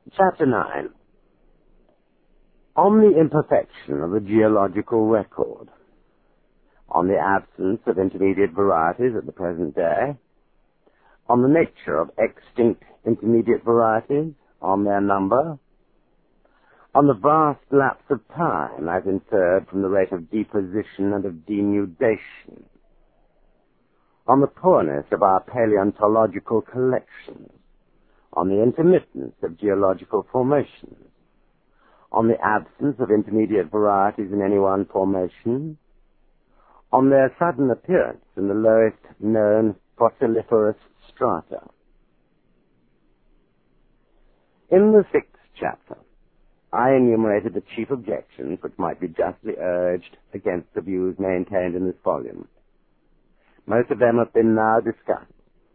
Chapter 9. On the imperfection of the geological record, on the absence of intermediate varieties at the present day, on the nature of extinct intermediate varieties, on their number, on the vast lapse of time as inferred from the rate of deposition and of denudation, on the poorness of our paleontological collections, on the intermittence of geological formations, on the absence of intermediate varieties in any one formation, on their sudden appearance in the lowest known fossiliferous strata. In the 6th chapter, I enumerated the chief objections which might be justly urged against the views maintained in this volume. Most of them have been now discussed.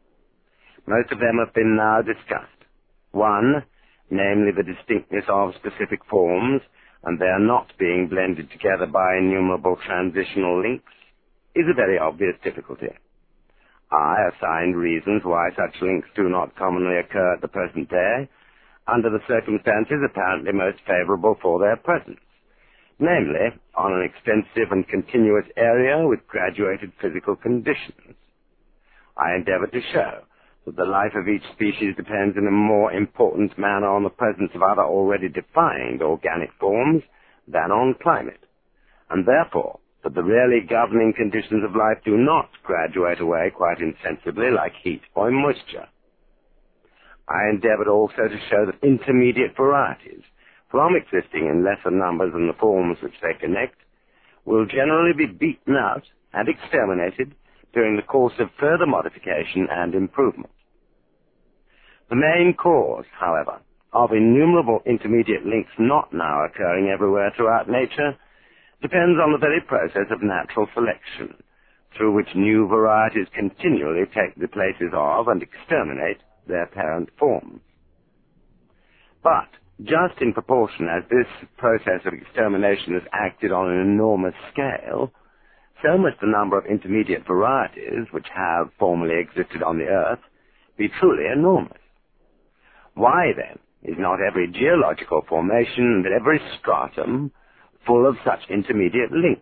One, namely the distinctness of specific forms, and their not being blended together by innumerable transitional links, is a very obvious difficulty. I assigned reasons why such links do not commonly occur at the present day, under the circumstances apparently most favorable for their presence, namely, on an extensive and continuous area with graduated physical conditions. I endeavored to show that the life of each species depends in a more important manner on the presence of other already defined organic forms than on climate, and therefore that the really governing conditions of life do not graduate away quite insensibly like heat or moisture. I endeavored also to show that intermediate varieties, from existing in lesser numbers than the forms which they connect, will generally be beaten out and exterminated during the course of further modification and improvement. The main cause, however, of innumerable intermediate links not now occurring everywhere throughout nature depends on the very process of natural selection, through which new varieties continually take the places of and exterminate their parent forms. But, just in proportion as this process of extermination has acted on an enormous scale, so must the number of intermediate varieties, which have formerly existed on the earth, be truly enormous. Why, then, is not every geological formation and every stratum full of such intermediate links?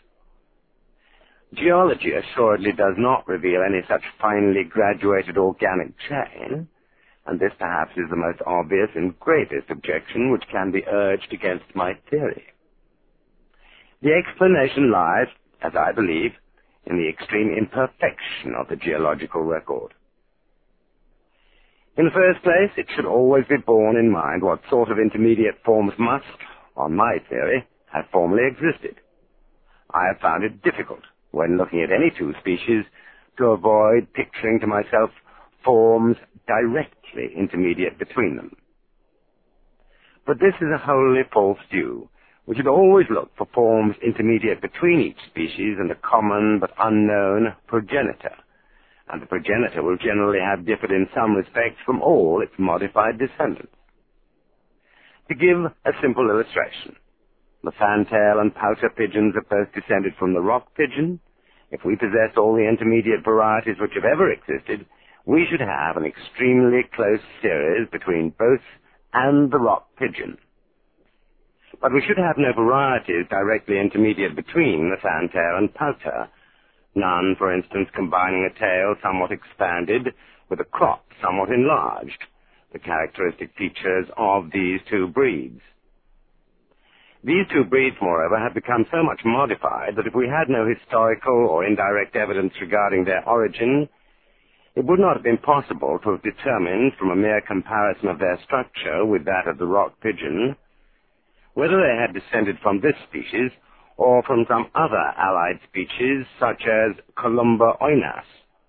Geology assuredly does not reveal any such finely graduated organic chain, and this perhaps is the most obvious and greatest objection which can be urged against my theory. The explanation lies, as I believe, in the extreme imperfection of the geological record. In the first place, it should always be borne in mind what sort of intermediate forms must, on my theory, have formerly existed. I have found it difficult, when looking at any two species, to avoid picturing to myself forms directly intermediate between them. But this is a wholly false view. We should always look for forms intermediate between each species and a common but unknown progenitor, and the progenitor will generally have differed in some respects from all its modified descendants. To give a simple illustration, the fantail and pouter pigeons are both descended from the rock pigeon. If we possessed all the intermediate varieties which have ever existed, we should have an extremely close series between both and the rock pigeon. But we should have no varieties directly intermediate between the fantail and pouter, none, for instance, combining a tail somewhat expanded with a crop somewhat enlarged, the characteristic features of these two breeds. These two breeds, moreover, have become so much modified that if we had no historical or indirect evidence regarding their origin, it would not have been possible to have determined from a mere comparison of their structure with that of the rock pigeon whether they had descended from this species or from some other allied species such as Columba oinas.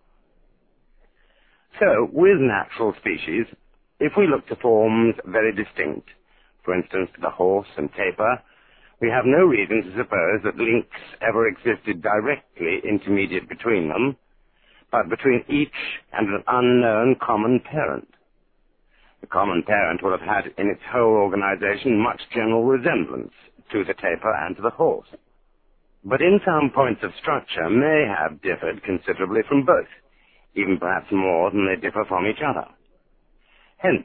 So, with natural species, if we look to forms very distinct, for instance, the horse and tapir, we have no reason to suppose that links ever existed directly intermediate between them, but between each and an unknown common parent. The common parent will have had in its whole organization much general resemblance to the tapir and to the horse, but in some points of structure may have differed considerably from both, even perhaps more than they differ from each other. Hence,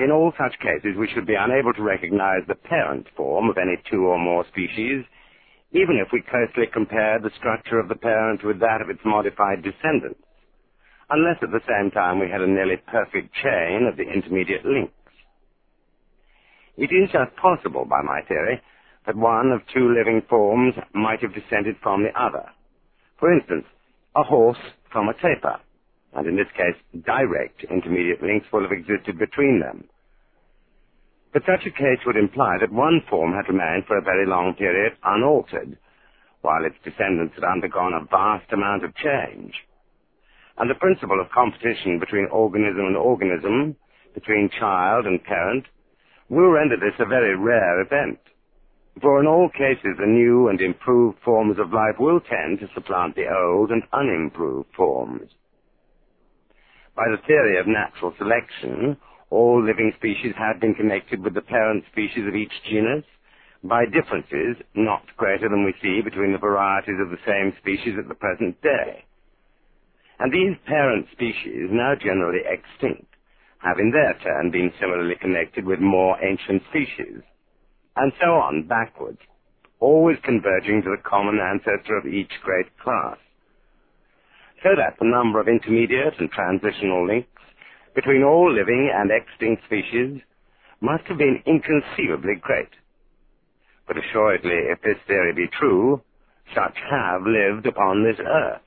In all such cases, we should be unable to recognize the parent form of any two or more species, even if we closely compare the structure of the parent with that of its modified descendants, unless at the same time we had a nearly perfect chain of the intermediate links. It is just possible, by my theory, that one of two living forms might have descended from the other. For instance, a horse from a tapir, and in this case, direct intermediate links will have existed between them. But such a case would imply that one form had remained for a very long period unaltered, while its descendants had undergone a vast amount of change. And the principle of competition between organism and organism, between child and parent, will render this a very rare event. For in all cases, the new and improved forms of life will tend to supplant the old and unimproved forms. By the theory of natural selection, all living species have been connected with the parent species of each genus by differences not greater than we see between the varieties of the same species at the present day. And these parent species, now generally extinct, have in their turn been similarly connected with more ancient species, and so on backwards, always converging to the common ancestor of each great class. So that the number of intermediate and transitional links between all living and extinct species must have been inconceivably great. But assuredly, if this theory be true, such have lived upon this earth.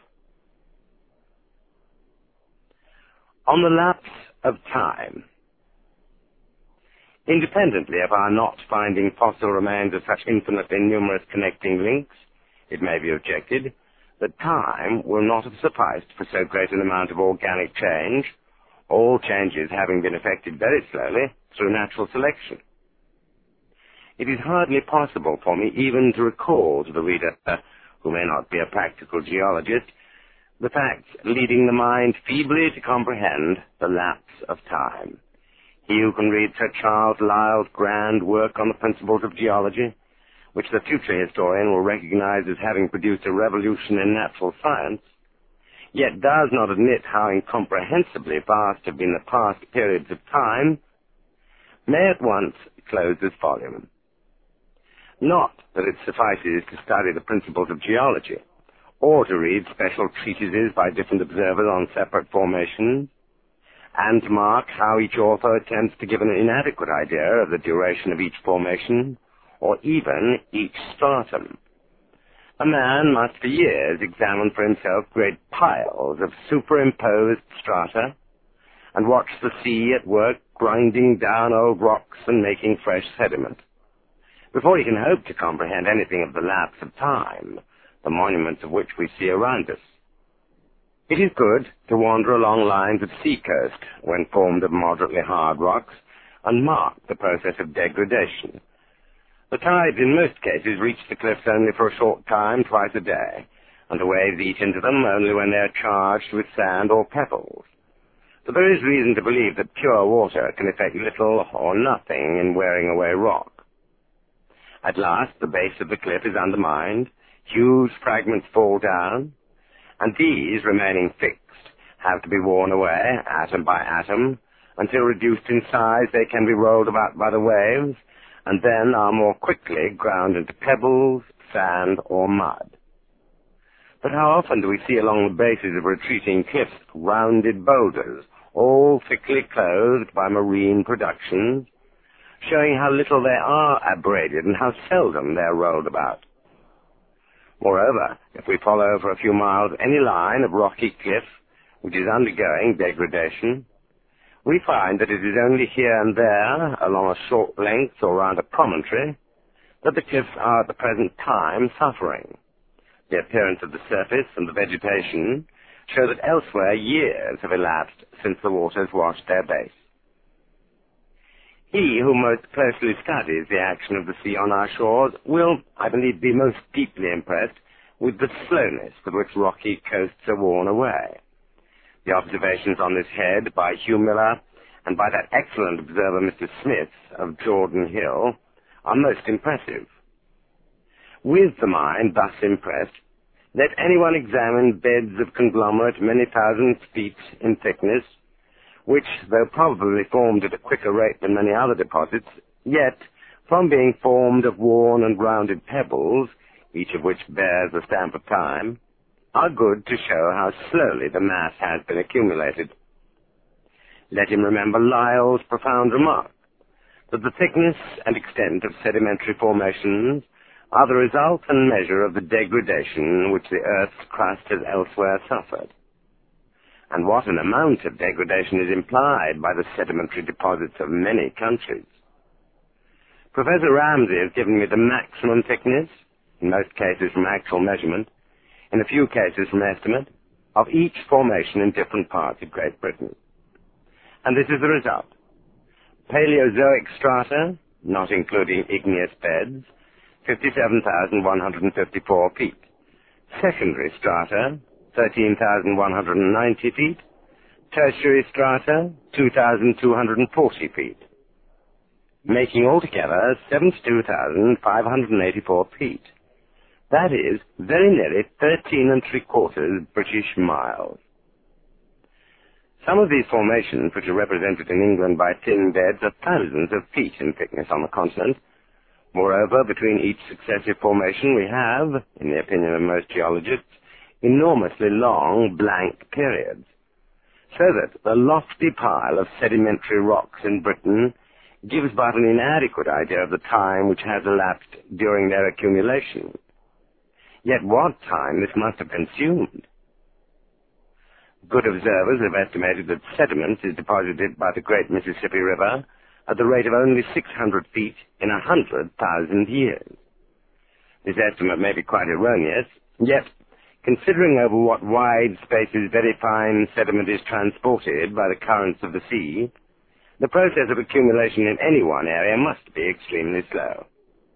On the lapse of time. Independently of our not finding fossil remains of such infinitely numerous connecting links, it may be objected that time will not have sufficed for so great an amount of organic change, all changes having been effected very slowly through natural selection. It is hardly possible for me even to recall to the reader, who may not be a practical geologist, the facts leading the mind feebly to comprehend the lapse of time. He who can read Sir Charles Lyell's grand work on the principles of geology, which the future historian will recognize as having produced a revolution in natural science, yet does not admit how incomprehensibly vast have been the past periods of time, may at once close this volume. Not that it suffices to study the principles of geology, or to read special treatises by different observers on separate formations, and to mark how each author attempts to give an inadequate idea of the duration of each formation, or even each stratum. A man must for years examine for himself great piles of superimposed strata, and watch the sea at work grinding down old rocks and making fresh sediment, before he can hope to comprehend anything of the lapse of time, the monuments of which we see around us. It is good to wander along lines of sea-coast when formed of moderately hard rocks and mark the process of degradation. The tides in most cases reach the cliffs only for a short time, twice a day, and the waves eat into them only when they are charged with sand or pebbles. But there is reason to believe that pure water can effect little or nothing in wearing away rock. At last, the base of the cliff is undermined, huge fragments fall down, and these, remaining fixed, have to be worn away, atom by atom, until reduced in size they can be rolled about by the waves, and then are more quickly ground into pebbles, sand, or mud. But how often do we see along the bases of retreating cliffs rounded boulders, all thickly clothed by marine productions, showing how little they are abraded and how seldom they are rolled about. Moreover, if we follow for a few miles any line of rocky cliff which is undergoing degradation, we find that it is only here and there, along a short length or round a promontory, that the cliffs are at the present time suffering. The appearance of the surface and the vegetation show that elsewhere years have elapsed since the waters washed their base. He who most closely studies the action of the sea on our shores will, I believe, be most deeply impressed with the slowness with which rocky coasts are worn away. The observations on this head by Hugh Miller and by that excellent observer Mr. Smith of Jordan Hill are most impressive. With the mind thus impressed, let anyone examine beds of conglomerate many thousand feet in thickness, which, though probably formed at a quicker rate than many other deposits, yet, from being formed of worn and rounded pebbles, each of which bears the stamp of time, are good to show how slowly the mass has been accumulated. Let him remember Lyell's profound remark, that the thickness and extent of sedimentary formations are the result and measure of the degradation which the Earth's crust has elsewhere suffered. And what an amount of degradation is implied by the sedimentary deposits of many countries. Professor Ramsay has given me the maximum thickness, in most cases from actual measurement, in a few cases from estimate, of each formation in different parts of Great Britain. And this is the result. Paleozoic strata, not including igneous beds, 57,154 feet. Secondary strata, 13,190 feet. Tertiary strata, 2,240 feet. Making altogether 72,584 feet. That is very nearly 13 3/4 British miles. Some of these formations, which are represented in England by thin beds, are thousands of feet in thickness on the continent. Moreover, between each successive formation we have, in the opinion of most geologists, enormously long blank periods, so that the lofty pile of sedimentary rocks in Britain gives but an inadequate idea of the time which has elapsed during their accumulation. Yet what time this must have consumed! Good observers have estimated that sediment is deposited by the great Mississippi River at the rate of only 600 feet in 100,000 years. This estimate may be quite erroneous, yet, considering over what wide spaces very fine sediment is transported by the currents of the sea, the process of accumulation in any one area must be extremely slow.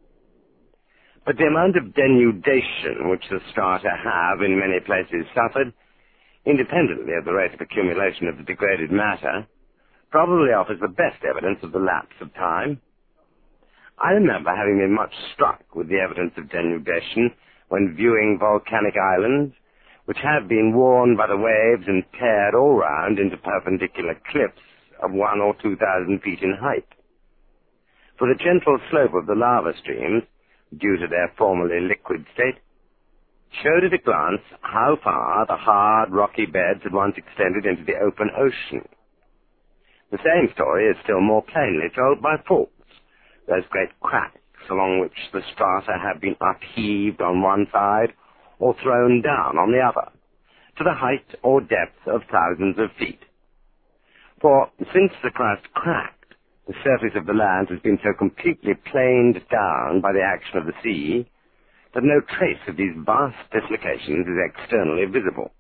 But the amount of denudation which the strata have in many places suffered, independently of the rate of accumulation of the degraded matter, probably offers the best evidence of the lapse of time. I remember having been much struck with the evidence of denudation when viewing volcanic islands, which have been worn by the waves and teared all round into perpendicular cliffs of 1,000 or 2,000 feet in height. For the gentle slope of the lava streams, due to their formerly liquid state, showed at a glance how far the hard, rocky beds had once extended into the open ocean. The same story is still more plainly told by faults, those great cracks along which the strata have been upheaved on one side or thrown down on the other, to the height or depth of thousands of feet. For since the crust cracked, the surface of the land has been so completely planed down by the action of the sea that no trace of these vast dislocations is externally visible.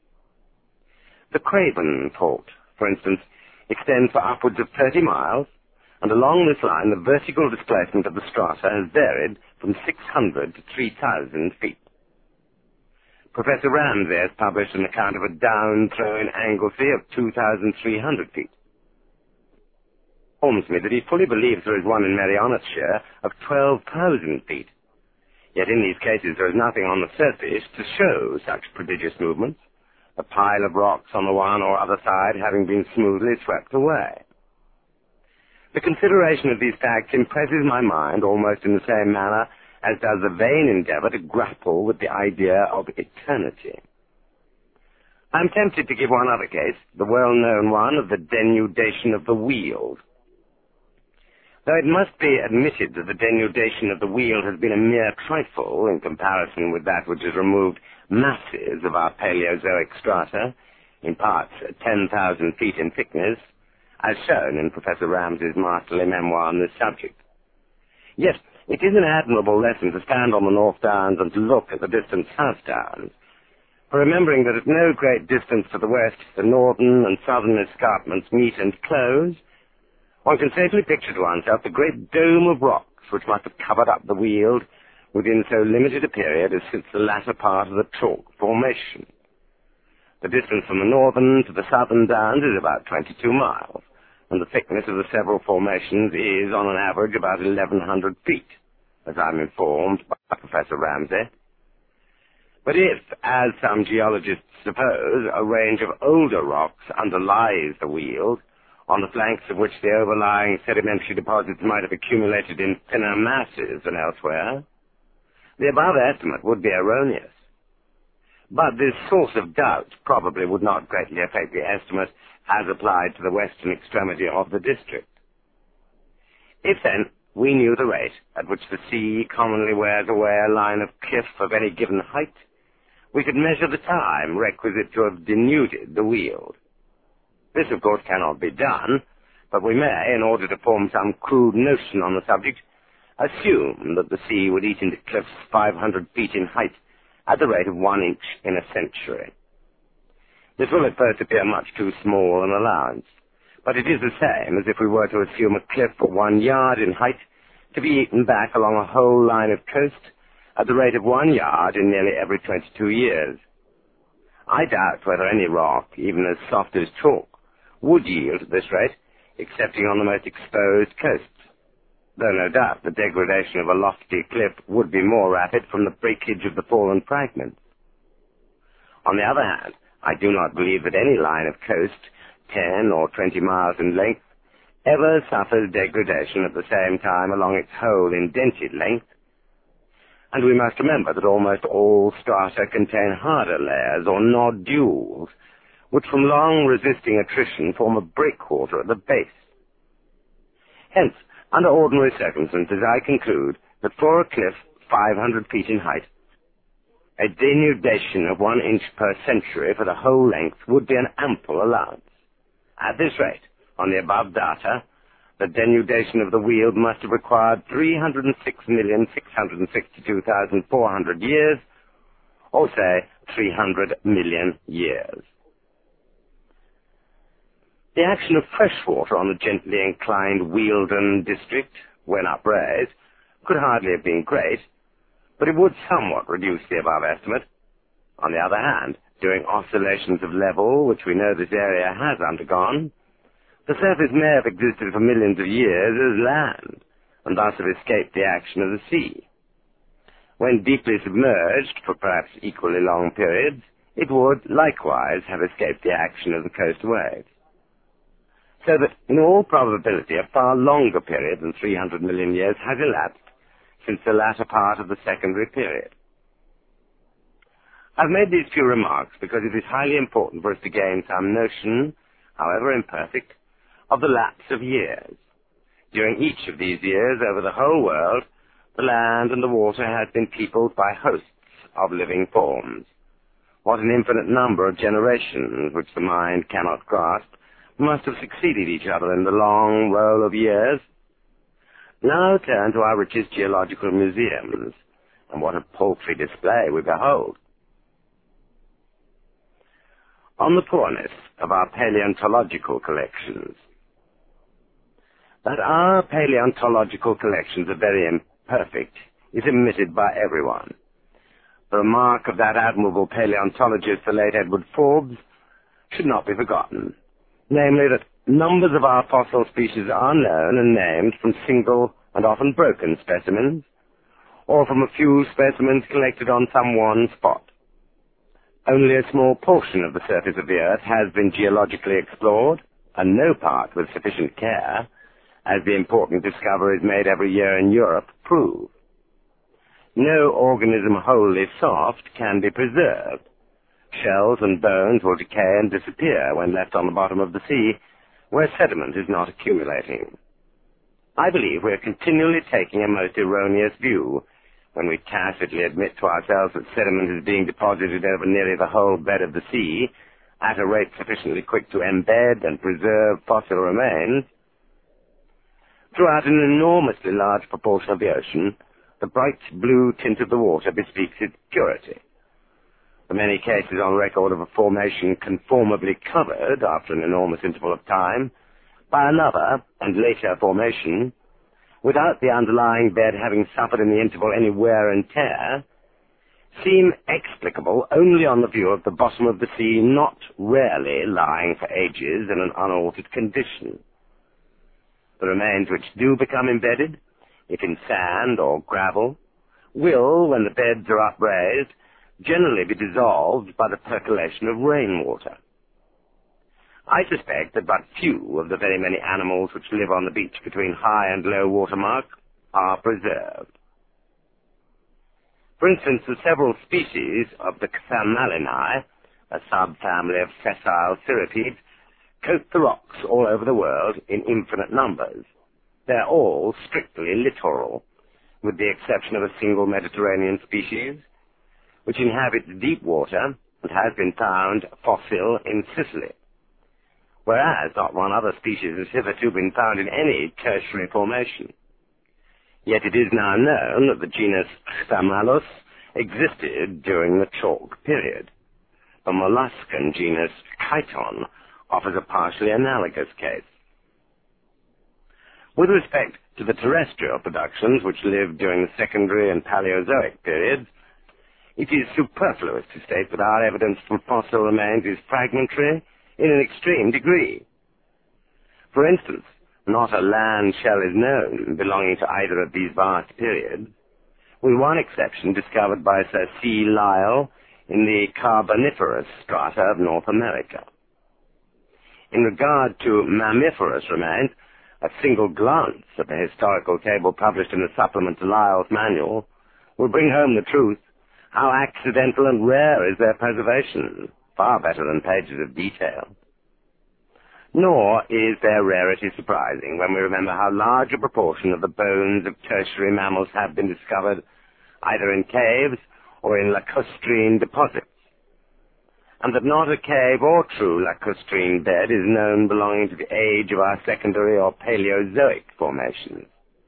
The Craven Fault, for instance, extends for upwards of 30 miles, and along this line the vertical displacement of the strata has varied from 600 to 3,000 feet. Professor Ramsay has published an account of a down-thrown Anglesey of 2,300 feet. It informs me that he fully believes there is one in Merionethshire of 12,000 feet. Yet in these cases there is nothing on the surface to show such prodigious movements, a pile of rocks on the one or other side having been smoothly swept away. The consideration of these facts impresses my mind almost in the same manner as does the vain endeavor to grapple with the idea of eternity. I am tempted to give one other case, the well-known one of the denudation of the Weald. Though it must be admitted that the denudation of the Weald has been a mere trifle in comparison with that which has removed masses of our Paleozoic strata, in parts 10,000 feet in thickness, as shown in Professor Ramsay's masterly memoir on this subject. Yet, it is an admirable lesson to stand on the North Downs and to look at the distant South Downs, for remembering that at no great distance to the west the northern and southern escarpments meet and close, one can safely picture to oneself the great dome of rocks which must have covered up the Weald within so limited a period as since the latter part of the chalk formation. The distance from the northern to the southern Downs is about 22 miles, and the thickness of the several formations is, on an average, about 1,100 feet, as I'm informed by Professor Ramsay. But if, as some geologists suppose, a range of older rocks underlies the Weald, on the flanks of which the overlying sedimentary deposits might have accumulated in thinner masses than elsewhere, the above estimate would be erroneous. But this source of doubt probably would not greatly affect the estimate as applied to the western extremity of the district. If, then, we knew the rate at which the sea commonly wears away a line of cliff of any given height, we could measure the time requisite to have denuded the Weald. This, of course, cannot be done, but we may, in order to form some crude notion on the subject, assume that the sea would eat into cliffs 500 feet in height at the rate of 1 inch in a century. This will at first appear much too small an allowance, but it is the same as if we were to assume a cliff of 1 yard in height to be eaten back along a whole line of coast at the rate of 1 yard in nearly every 22 years. I doubt whether any rock, even as soft as chalk, would yield at this rate, excepting on the most exposed coasts, though no doubt the degradation of a lofty cliff would be more rapid from the breakage of the fallen fragments. On the other hand, I do not believe that any line of coast, 10 or 20 miles in length, ever suffers degradation at the same time along its whole indented length, and we must remember that almost all strata contain harder layers or nodules, which from long resisting attrition form a breakwater at the base. Hence, under ordinary circumstances, I conclude that for a cliff 500 feet in height, a denudation of 1 inch per century for the whole length would be an ample allowance. At this rate, on the above data, the denudation of the Weald must have required 306,662,400 years, or say 300 million years. The action of fresh water on the gently inclined Wealden district, when upraised, could hardly have been great, but it would somewhat reduce the above estimate. On the other hand, during oscillations of level, which we know this area has undergone, the surface may have existed for millions of years as land, and thus have escaped the action of the sea. When deeply submerged for perhaps equally long periods, it would likewise have escaped the action of the coast waves. So that, in all probability, a far longer period than 300 million years has elapsed since the latter part of the secondary period. I've made these few remarks because it is highly important for us to gain some notion, however imperfect, of the lapse of years. During each of these years, over the whole world, the land and the water has been peopled by hosts of living forms. What an infinite number of generations, which the mind cannot grasp, must have succeeded each other in the long roll of years. Now turn to our richest geological museums, and what a paltry display we behold. On the poorness of our paleontological collections. That our paleontological collections are very imperfect is admitted by everyone. The remark of that admirable paleontologist, the late Edward Forbes, should not be forgotten. Namely, that numbers of our fossil species are known and named from single and often broken specimens, or from a few specimens collected on some one spot. Only a small portion of the surface of the earth has been geologically explored, and no part with sufficient care, as the important discoveries made every year in Europe prove. No organism wholly soft can be preserved. Shells and bones will decay and disappear when left on the bottom of the sea, where sediment is not accumulating. I believe we are continually taking a most erroneous view when we tacitly admit to ourselves that sediment is being deposited over nearly the whole bed of the sea at a rate sufficiently quick to embed and preserve fossil remains. Throughout an enormously large proportion of the ocean, the bright blue tint of the water bespeaks its purity. The many cases on record of a formation conformably covered, after an enormous interval of time, by another and later formation, without the underlying bed having suffered in the interval any wear and tear, seem explicable only on the view of the bottom of the sea not rarely lying for ages in an unaltered condition. The remains which do become embedded, if in sand or gravel, will, when the beds are upraised, generally be dissolved by the percolation of rainwater. I suspect that but few of the very many animals which live on the beach between high and low water mark are preserved. For instance, the several species of the Chthamalinae, a subfamily of sessile cirripedes, coat the rocks all over the world in infinite numbers. They're all strictly littoral, with the exception of a single Mediterranean species, which inhabits deep water and has been found fossil in Sicily, whereas not one other species has hitherto been found in any tertiary formation. Yet it is now known that the genus Chthamalus existed during the Chalk period. The molluscan genus Chiton offers a partially analogous case. With respect to the terrestrial productions which lived during the Secondary and Paleozoic periods, it is superfluous to state that our evidence from fossil remains is fragmentary in an extreme degree. For instance, not a land shell is known belonging to either of these vast periods, with one exception discovered by Sir C. Lyell in the Carboniferous strata of North America. In regard to mammiferous remains, a single glance at the historical table published in the supplement to Lyell's manual will bring home the truth how accidental and rare is their preservation, far better than pages of detail. Nor is their rarity surprising when we remember how large a proportion of the bones of tertiary mammals have been discovered either in caves or in lacustrine deposits, and that not a cave or true lacustrine bed is known belonging to the age of our secondary or Paleozoic formations.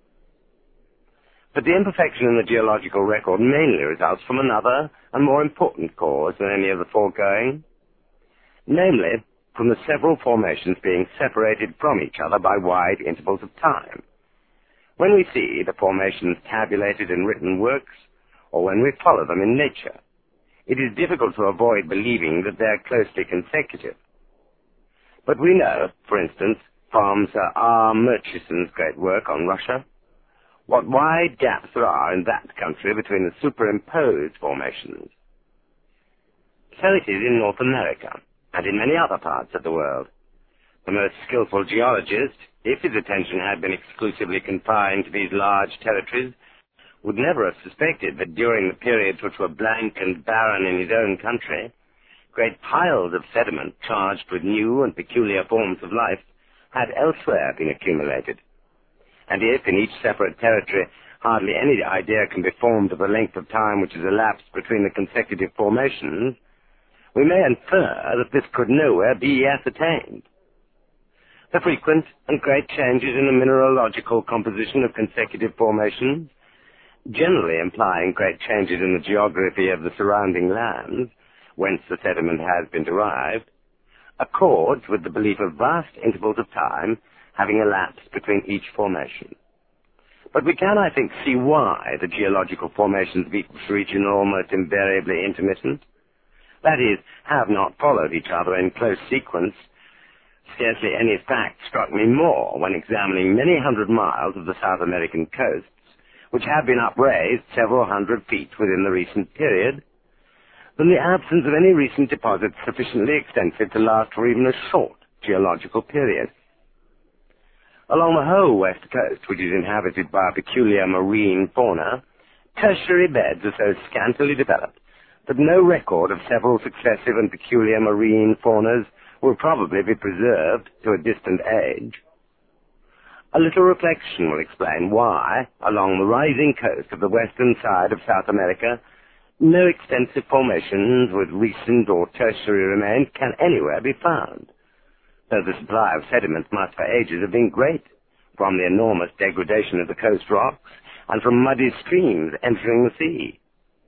But the imperfection in the geological record mainly results from another and more important cause than any of the foregoing, namely, from the several formations being separated from each other by wide intervals of time. When we see the formations tabulated in written works, or when we follow them in nature, it is difficult to avoid believing that they are closely consecutive. But we know, for instance, from Sir R. Murchison's great work on Russia, what wide gaps there are in that country between the superimposed formations. So it is in North America, and in many other parts of the world. The most skillful geologist, if his attention had been exclusively confined to these large territories, would never have suspected that during the periods which were blank and barren in his own country, great piles of sediment charged with new and peculiar forms of life had elsewhere been accumulated. And if in each separate territory hardly any idea can be formed of the length of time which has elapsed between the consecutive formations, we may infer that this could nowhere be ascertained. The frequent and great changes in the mineralogical composition of consecutive formations, generally implying great changes in the geography of the surrounding lands, whence the sediment has been derived, accords with the belief of vast intervals of time having elapsed between each formation. But we can, I think, see why the geological formations of each region are almost invariably intermittent. That is, have not followed each other in close sequence. Scarcely any fact struck me more when examining many hundred miles of the South American coasts, which have been upraised several hundred feet within the recent period, than the absence of any recent deposits sufficiently extensive to last for even a short geological period. Along the whole west coast, which is inhabited by a peculiar marine fauna, tertiary beds are so scantily developed that no record of several successive and peculiar marine faunas will probably be preserved to a distant age. A little reflection will explain why, along the rising coast of the western side of South America, no extensive formations with recent or tertiary remains can anywhere be found, though the supply of sediment must for ages have been great, from the enormous degradation of the coast rocks and from muddy streams entering the sea.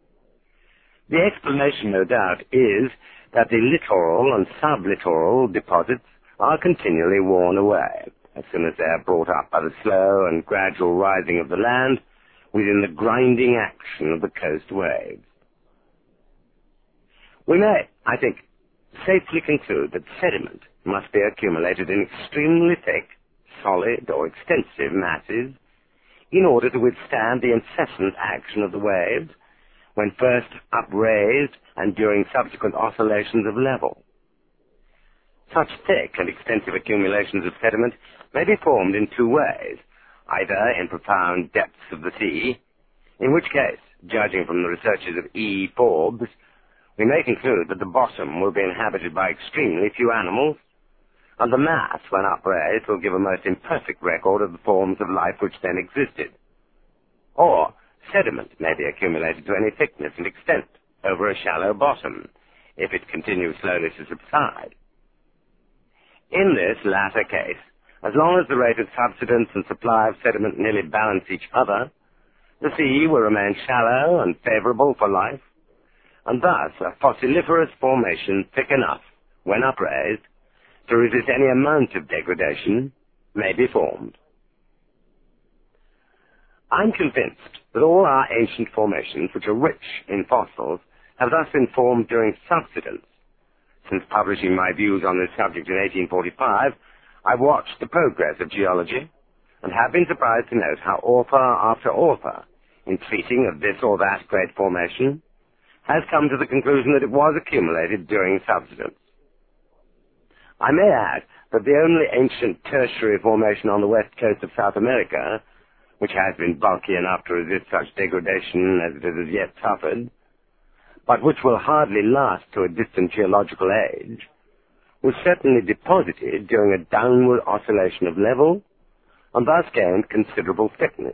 The explanation, no doubt, is that the littoral and sublittoral deposits are continually worn away as soon as they are brought up by the slow and gradual rising of the land within the grinding action of the coast waves. We may, I think, safely conclude that sediment must be accumulated in extremely thick, solid, or extensive masses in order to withstand the incessant action of the waves, when first upraised and during subsequent oscillations of level. Such thick and extensive accumulations of sediment may be formed in two ways, either in profound depths of the sea, in which case, judging from the researches of E. Forbes, we may conclude that the bottom will be inhabited by extremely few animals, and the mass, when upraised, will give a most imperfect record of the forms of life which then existed. Or, sediment may be accumulated to any thickness and extent over a shallow bottom, if it continues slowly to subside. In this latter case, as long as the rate of subsidence and supply of sediment nearly balance each other, the sea will remain shallow and favorable for life, and thus a fossiliferous formation thick enough, when upraised, to resist any amount of degradation may be formed. I'm convinced that all our ancient formations, which are rich in fossils, have thus been formed during subsidence. Since publishing my views on this subject in 1845, I've watched the progress of geology and have been surprised to note how author after author, in treating of this or that great formation, has come to the conclusion that it was accumulated during subsidence. I may add that the only ancient tertiary formation on the west coast of South America, which has been bulky enough to resist such degradation as it has as yet suffered, but which will hardly last to a distant geological age, was certainly deposited during a downward oscillation of level, and thus gained considerable thickness.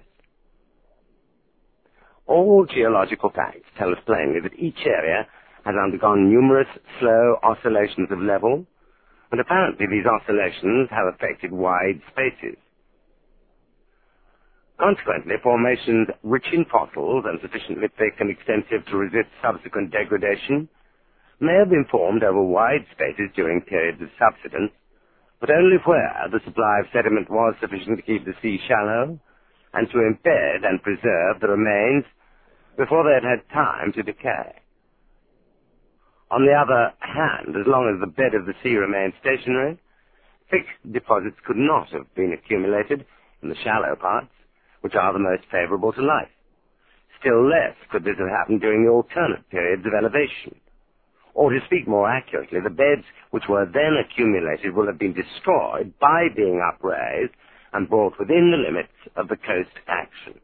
All geological facts tell us plainly that each area has undergone numerous slow oscillations of level, and apparently these oscillations have affected wide spaces. Consequently, formations rich in fossils and sufficiently thick and extensive to resist subsequent degradation may have been formed over wide spaces during periods of subsidence, but only where the supply of sediment was sufficient to keep the sea shallow and to embed and preserve the remains before they had had time to decay. On the other hand, as long as the bed of the sea remained stationary, thick deposits could not have been accumulated in the shallow parts, which are the most favorable to life. Still less could this have happened during the alternate periods of elevation. Or to speak more accurately, the beds which were then accumulated will have been destroyed by being upraised and brought within the limits of the coast action.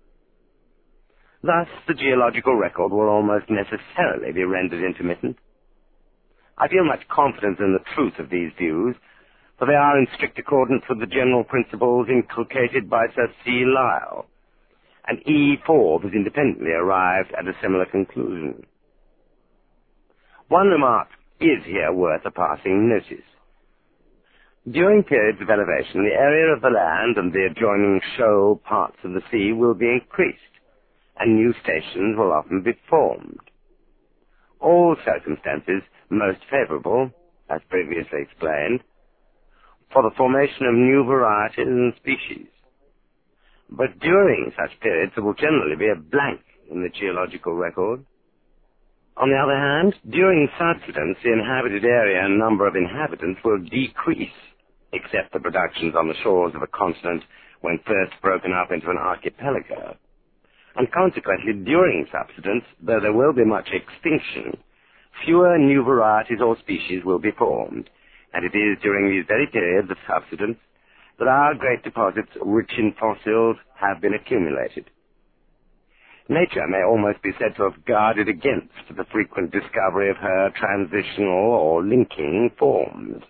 Thus, the geological record will almost necessarily be rendered intermittent. I feel much confidence in the truth of these views, for they are in strict accordance with the general principles inculcated by Sir C. Lyell, and E. Forbes independently arrived at a similar conclusion. One remark is here worth a passing notice. During periods of elevation, the area of the land and the adjoining shoal parts of the sea will be increased, and new stations will often be formed. All circumstances most favorable, as previously explained, for the formation of new varieties and species. But during such periods there will generally be a blank in the geological record. On the other hand, during subsidence, the inhabited area and number of inhabitants will decrease, except the productions on the shores of a continent when first broken up into an archipelago. And consequently, during subsidence, though there will be much extinction, fewer new varieties or species will be formed, and it is during these very periods of subsidence that our great deposits rich in fossils have been accumulated. Nature may almost be said to have guarded against the frequent discovery of her transitional or linking forms.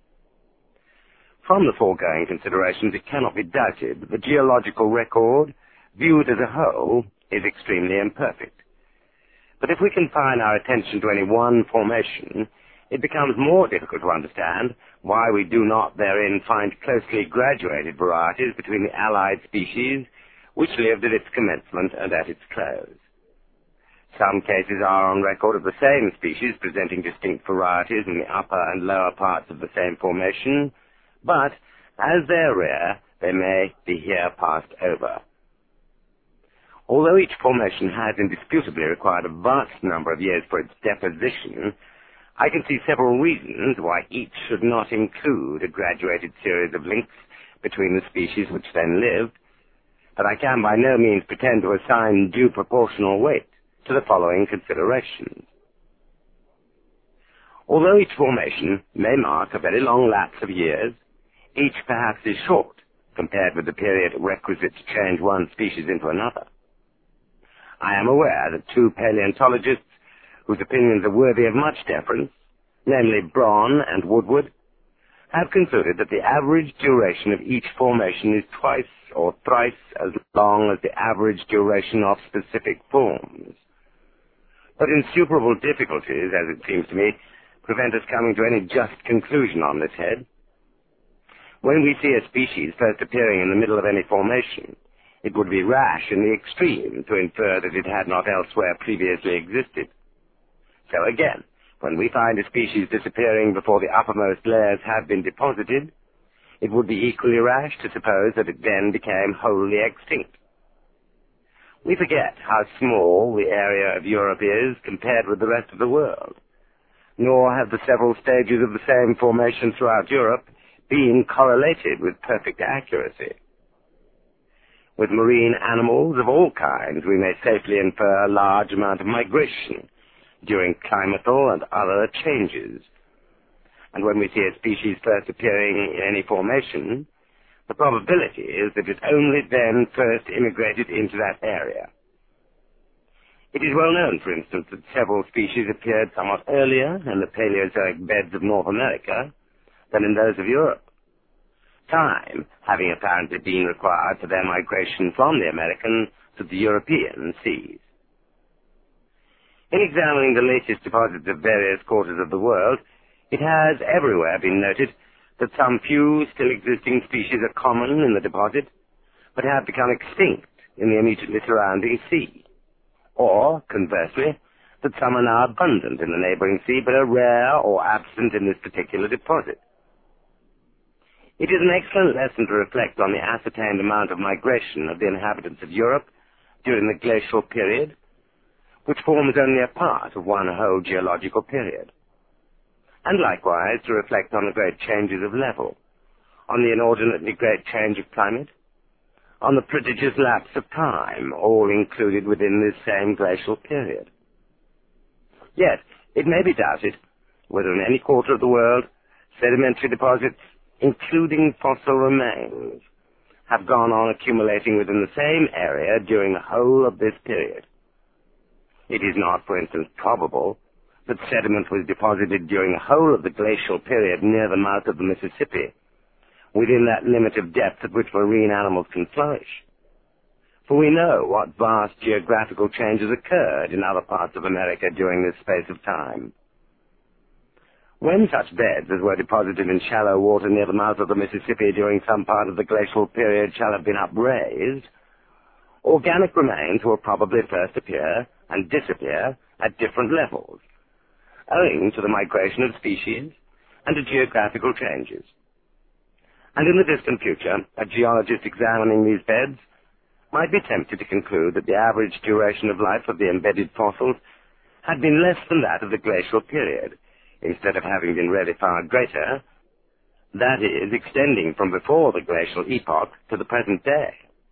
From the foregoing considerations, it cannot be doubted that the geological record, viewed as a whole, is extremely imperfect. But if we confine our attention to any one formation, it becomes more difficult to understand why we do not therein find closely graduated varieties between the allied species which lived at its commencement and at its close. Some cases are on record of the same species presenting distinct varieties in the upper and lower parts of the same formation, but, as they're rare, they may be here passed over. Although each formation has indisputably required a vast number of years for its deposition, I can see several reasons why each should not include a graduated series of links between the species which then lived, but I can by no means pretend to assign due proportional weight to the following considerations. Although each formation may mark a very long lapse of years, each perhaps is short compared with the period requisite to change one species into another. I am aware that two paleontologists whose opinions are worthy of much deference, namely Braun and Woodward, have concluded that the average duration of each formation is twice or thrice as long as the average duration of specific forms. But insuperable difficulties, as it seems to me, prevent us coming to any just conclusion on this head. When we see a species first appearing in the middle of any formation, it would be rash in the extreme to infer that it had not elsewhere previously existed. So again, when we find a species disappearing before the uppermost layers have been deposited, it would be equally rash to suppose that it then became wholly extinct. We forget how small the area of Europe is compared with the rest of the world, nor have the several stages of the same formation throughout Europe been correlated with perfect accuracy. With marine animals of all kinds, we may safely infer a large amount of migration during climatal and other changes. And when we see a species first appearing in any formation, the probability is that it only then first immigrated into that area. It is well known, for instance, that several species appeared somewhat earlier in the Paleozoic beds of North America than in those of Europe, time having apparently been required for their migration from the American to the European seas. In examining the latest deposits of various quarters of the world, it has everywhere been noted that some few still existing species are common in the deposit, but have become extinct in the immediately surrounding sea. Or, conversely, that some are now abundant in the neighboring sea, but are rare or absent in this particular deposit. It is an excellent lesson to reflect on the ascertained amount of migration of the inhabitants of Europe during the glacial period, which forms only a part of one whole geological period. And likewise to reflect on the great changes of level, on the inordinately great change of climate, on the prodigious lapse of time, all included within this same glacial period. Yet, it may be doubted whether in any quarter of the world sedimentary deposits, including fossil remains, have gone on accumulating within the same area during the whole of this period. It is not, for instance, probable that sediment was deposited during the whole of the glacial period near the mouth of the Mississippi, within that limit of depth at which marine animals can flourish. For we know what vast geographical changes occurred in other parts of America during this space of time. When such beds as were deposited in shallow water near the mouth of the Mississippi during some part of the glacial period shall have been upraised, organic remains will probably first appear and disappear at different levels, owing to the migration of species and to geographical changes. And in the distant future, a geologist examining these beds might be tempted to conclude that the average duration of life of the embedded fossils had been less than that of the glacial period, instead of having been really far greater, that is, extending from before the glacial epoch to the present day.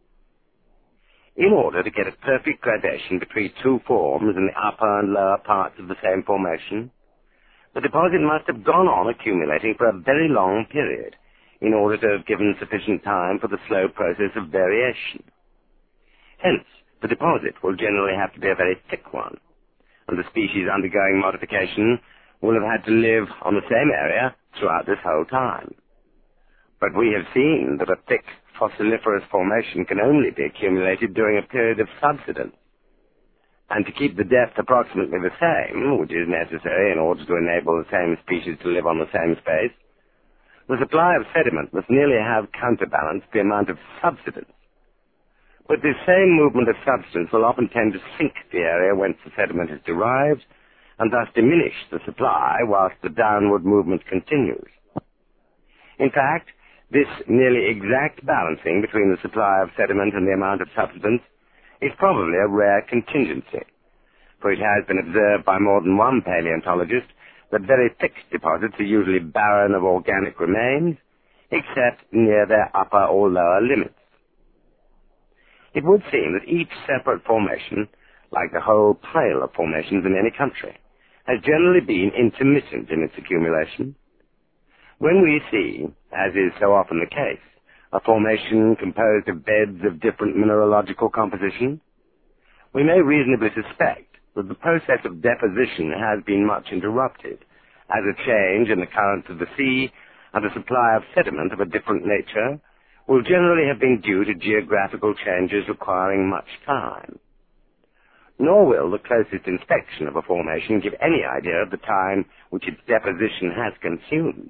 In order to get a perfect gradation between two forms in the upper and lower parts of the same formation, the deposit must have gone on accumulating for a very long period in order to have given sufficient time for the slow process of variation. Hence, the deposit will generally have to be a very thick one, and the species undergoing modification will have had to live on the same area throughout this whole time. But we have seen that a thick fossiliferous formation can only be accumulated during a period of subsidence, and to keep the depth approximately the same, which is necessary in order to enable the same species to live on the same space, the supply of sediment must nearly have counterbalanced the amount of subsidence. But this same movement of substance will often tend to sink the area whence the sediment is derived, and thus diminish the supply whilst the downward movement continues. In fact, this nearly exact balancing between the supply of sediment and the amount of substance is probably a rare contingency, for it has been observed by more than one paleontologist that very thick deposits are usually barren of organic remains, except near their upper or lower limits. It would seem that each separate formation, like the whole pile of formations in any country, has generally been intermittent in its accumulation. When we see, as is so often the case, a formation composed of beds of different mineralogical composition, we may reasonably suspect that the process of deposition has been much interrupted, as a change in the currents of the sea and a supply of sediment of a different nature will generally have been due to geographical changes requiring much time. Nor will the closest inspection of a formation give any idea of the time which its deposition has consumed.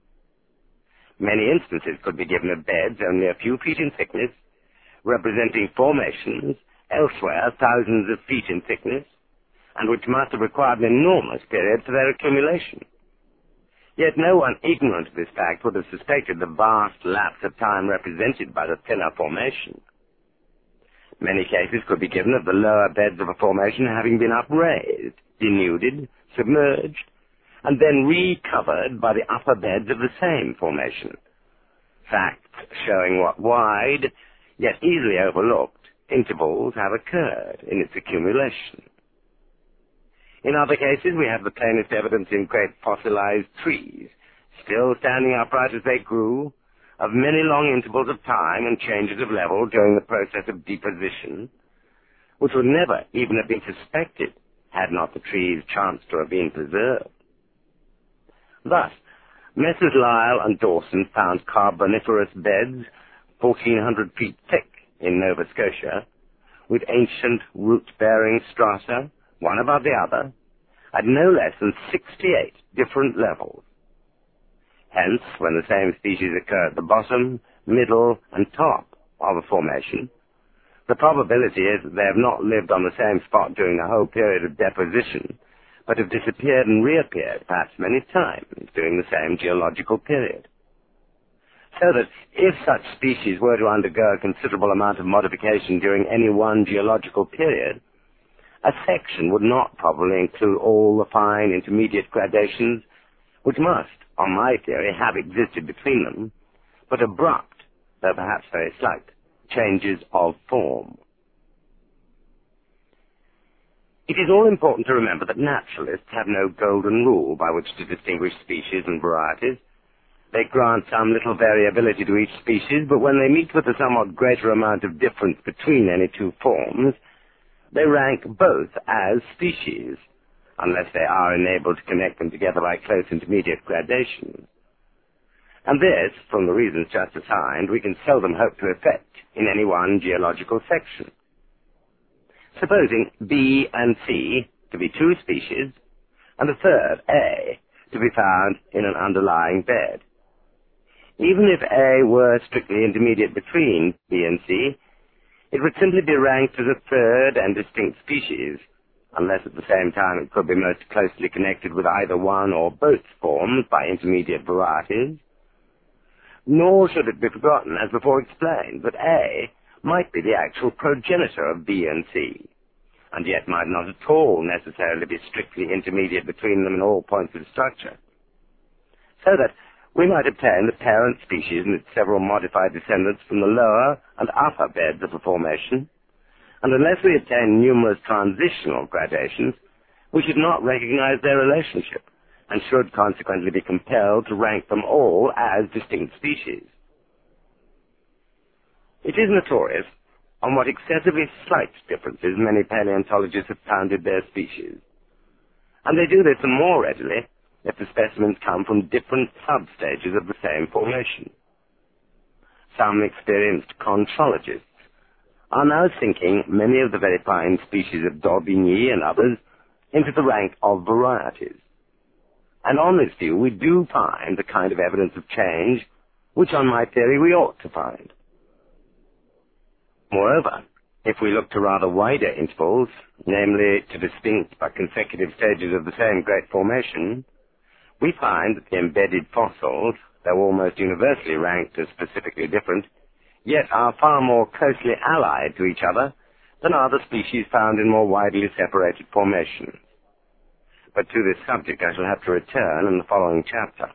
Many instances could be given of beds only a few feet in thickness, representing formations elsewhere thousands of feet in thickness, and which must have required an enormous period for their accumulation. Yet no one ignorant of this fact would have suspected the vast lapse of time represented by the thinner formation. Many cases could be given of the lower beds of a formation having been upraised, denuded, submerged, and then recovered by the upper beds of the same formation. Facts showing what wide, yet easily overlooked, intervals have occurred in its accumulation. In other cases, we have the plainest evidence in great fossilized trees, still standing upright as they grew, of many long intervals of time and changes of level during the process of deposition, which would never even have been suspected had not the trees chanced to have been preserved. Thus, Messrs. Lyell and Dawson found carboniferous beds 1,400 feet thick in Nova Scotia, with ancient root-bearing strata, one above the other, at no less than 68 different levels. Hence, when the same species occur at the bottom, middle, and top of a formation, the probability is that they have not lived on the same spot during the whole period of deposition, but have disappeared and reappeared perhaps many times during the same geological period. So that if such species were to undergo a considerable amount of modification during any one geological period, a section would not probably include all the fine intermediate gradations which must, on my theory, have existed between them, but abrupt, though perhaps very slight, changes of form. It is all important to remember that naturalists have no golden rule by which to distinguish species and varieties. They grant some little variability to each species, but when they meet with a somewhat greater amount of difference between any two forms, they rank both as species, unless they are enabled to connect them together by close intermediate gradations. And this, from the reasons just assigned, we can seldom hope to effect in any one geological section. Supposing B and C to be two species, and a third, A, to be found in an underlying bed. Even if A were strictly intermediate between B and C, it would simply be ranked as a third and distinct species, unless at the same time it could be most closely connected with either one or both forms by intermediate varieties. Nor should it be forgotten, as before explained, that A might be the actual progenitor of B and C, and yet might not at all necessarily be strictly intermediate between them in all points of structure. So that we might obtain the parent species and its several modified descendants from the lower and upper beds of a formation, and unless we obtain numerous transitional gradations, we should not recognize their relationship, and should consequently be compelled to rank them all as distinct species. It is notorious on what excessively slight differences many paleontologists have founded their species, and they do this the more readily if the specimens come from different substages of the same formation. Some experienced conchologists are now sinking many of the very fine species of Daubigny and others into the rank of varieties. And on this view, we do find the kind of evidence of change which, on my theory, we ought to find. Moreover, if we look to rather wider intervals, namely to distinct but consecutive stages of the same great formation, we find that the embedded fossils, though almost universally ranked as specifically different, yet are far more closely allied to each other than are the species found in more widely separated formations. But to this subject I shall have to return in the following chapter.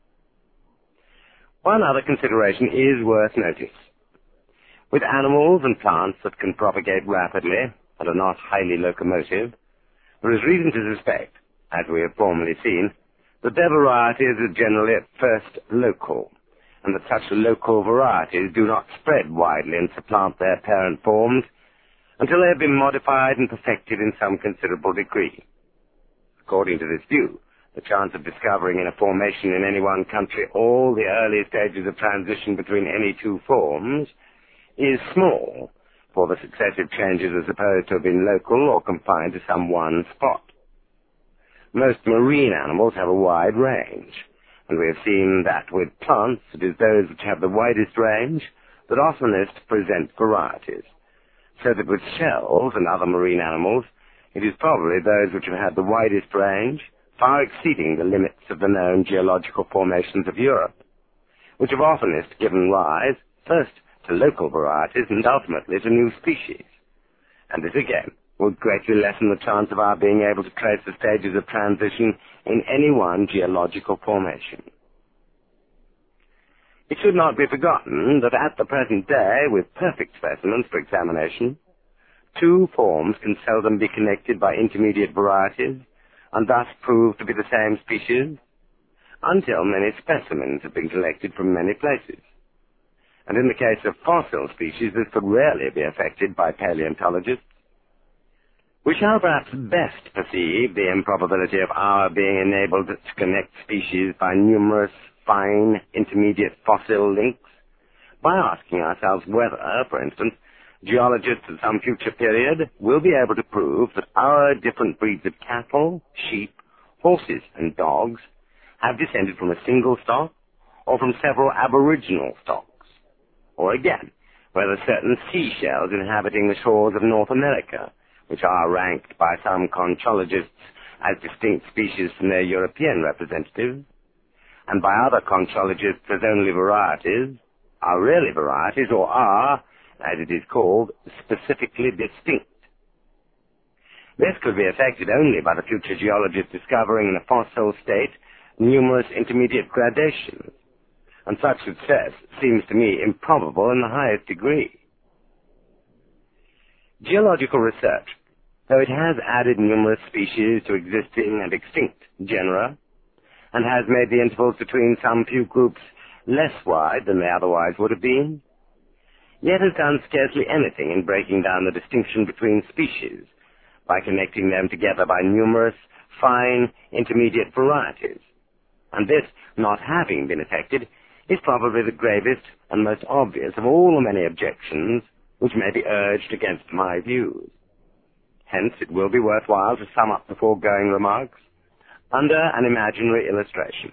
One other consideration is worth notice. With animals and plants that can propagate rapidly, and are not highly locomotive, there is reason to suspect, as we have formerly seen, that their varieties are generally at first local, and that such local varieties do not spread widely and supplant their parent forms until they have been modified and perfected in some considerable degree. According to this view, the chance of discovering in a formation in any one country all the early stages of transition between any two forms is small, for the successive changes are supposed to have been local or confined to some one spot. Most marine animals have a wide range, and we have seen that with plants it is those which have the widest range that oftenest present varieties, so that with shells and other marine animals it is probably those which have had the widest range, far exceeding the limits of the known geological formations of Europe, which have oftenest given rise, first to local varieties and ultimately to new species. And this again would greatly lessen the chance of our being able to trace the stages of transition in any one geological formation. It should not be forgotten that at the present day, with perfect specimens for examination, two forms can seldom be connected by intermediate varieties, and thus prove to be the same species, until many specimens have been collected from many places. And in the case of fossil species, this could rarely be effected by paleontologists. We shall perhaps best perceive the improbability of our being enabled to connect species by numerous fine intermediate fossil links by asking ourselves whether, for instance, geologists at some future period will be able to prove that our different breeds of cattle, sheep, horses, and dogs have descended from a single stock or from several aboriginal stocks. Or again, whether certain seashells inhabiting the shores of North America, which are ranked by some conchologists as distinct species from their European representatives, and by other conchologists as only varieties, are really varieties or are, as it is called, specifically distinct. This could be effected only by the future geologist discovering in a fossil state numerous intermediate gradations, and such success seems to me improbable in the highest degree. Geological research, though it has added numerous species to existing and extinct genera, and has made the intervals between some few groups less wide than they otherwise would have been, yet has done scarcely anything in breaking down the distinction between species by connecting them together by numerous fine intermediate varieties. And this, not having been effected, is probably the gravest and most obvious of all the many objections which may be urged against my views. Hence, it will be worthwhile to sum up the foregoing remarks under an imaginary illustration.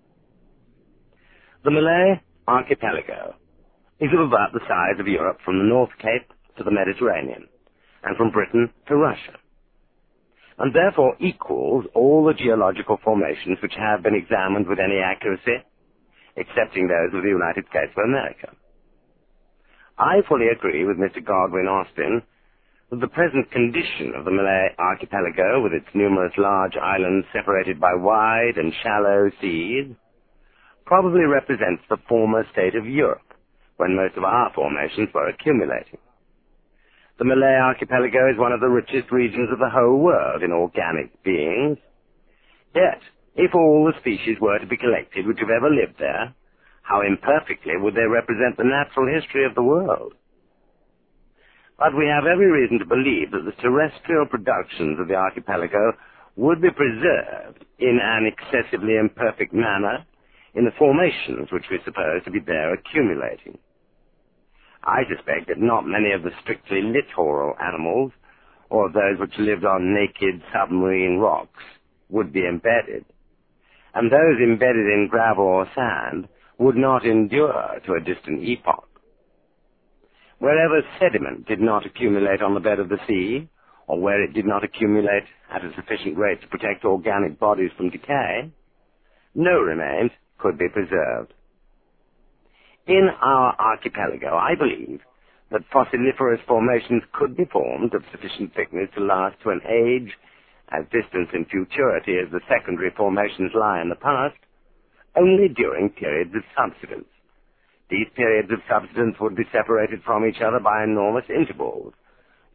The Malay Archipelago is of about the size of Europe from the North Cape to the Mediterranean, and from Britain to Russia, and therefore equals all the geological formations which have been examined with any accuracy, excepting those of the United States of America. I fully agree with Mr. Godwin Austen that the present condition of the Malay Archipelago, with its numerous large islands separated by wide and shallow seas, probably represents the former state of Europe, when most of our formations were accumulating. The Malay Archipelago is one of the richest regions of the whole world in organic beings. Yet, if all the species were to be collected which have ever lived there, how imperfectly would they represent the natural history of the world? But we have every reason to believe that the terrestrial productions of the archipelago would be preserved in an excessively imperfect manner in the formations which we suppose to be there accumulating. I suspect that not many of the strictly littoral animals, or those which lived on naked submarine rocks, would be embedded, and those embedded in gravel or sand would not endure to a distant epoch. Wherever sediment did not accumulate on the bed of the sea, or where it did not accumulate at a sufficient rate to protect organic bodies from decay, no remains could be preserved. In our archipelago, I believe that fossiliferous formations could be formed of sufficient thickness to last to an age as distant in futurity as the secondary formations lie in the past, only during periods of subsidence. These periods of subsidence would be separated from each other by enormous intervals,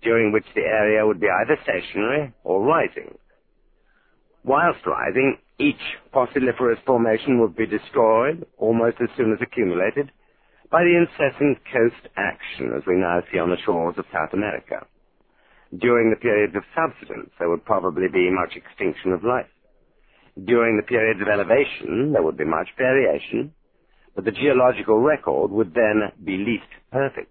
during which the area would be either stationary or rising. Whilst rising, each fossiliferous formation would be destroyed almost as soon as accumulated by the incessant coast action as we now see on the shores of South America. During the periods of subsidence, there would probably be much extinction of life. During the periods of elevation, there would be much variation, but the geological record would then be least perfect.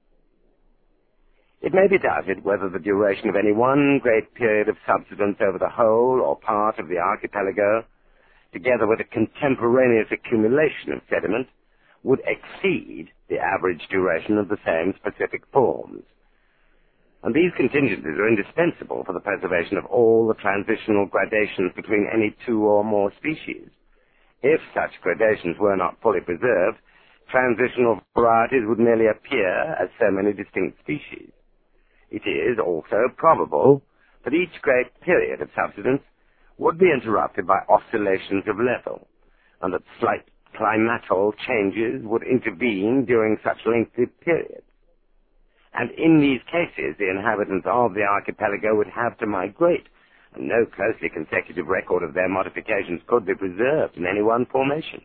It may be doubted whether the duration of any one great period of subsidence over the whole or part of the archipelago, together with a contemporaneous accumulation of sediment, would exceed the average duration of the same specific forms. And these contingencies are indispensable for the preservation of all the transitional gradations between any two or more species. If such gradations were not fully preserved, transitional varieties would merely appear as so many distinct species. It is also probable that each great period of subsidence would be interrupted by oscillations of level, and that slight climatal changes would intervene during such lengthy periods. And in these cases, the inhabitants of the archipelago would have to migrate, and no closely consecutive record of their modifications could be preserved in any one formation.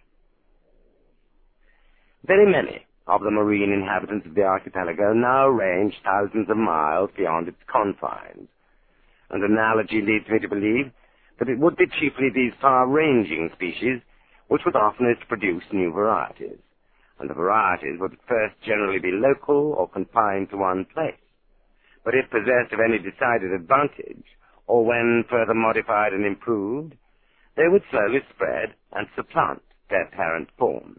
Very many of the marine inhabitants of the archipelago now range thousands of miles beyond its confines, and analogy leads me to believe that it would be chiefly these far-ranging species which would oftenest produce new varieties, and the varieties would at first generally be local or confined to one place. But if possessed of any decided advantage, or when further modified and improved, they would slowly spread and supplant their parent forms.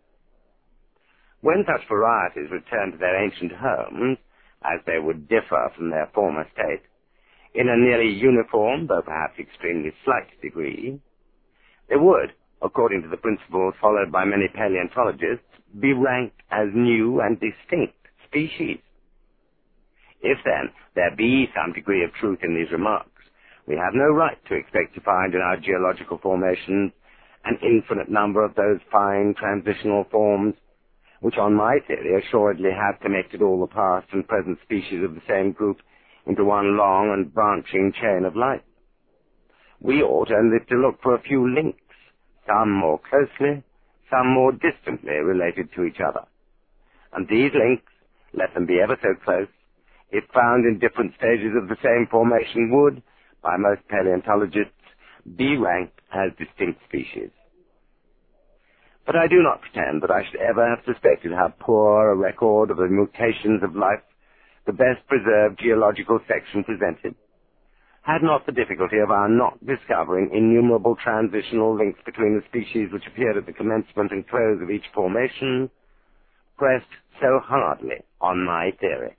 When such varieties return to their ancient homes, as they would differ from their former state, in a nearly uniform, though perhaps extremely slight degree, they would, according to the principles followed by many paleontologists, be ranked as new and distinct species. If, then, there be some degree of truth in these remarks, we have no right to expect to find in our geological formations an infinite number of those fine transitional forms which on my theory assuredly have connected all the past and present species of the same group into one long and branching chain of life. We ought only to look for a few links, some more closely, some more distantly related to each other. And these links, let them be ever so close, if found in different stages of the same formation, would, by most paleontologists, be ranked as distinct species. But I do not pretend that I should ever have suspected how poor a record of the mutations of life the best preserved geological section presented, had not the difficulty of our not discovering innumerable transitional links between the species which appeared at the commencement and close of each formation pressed so hardly on my theory.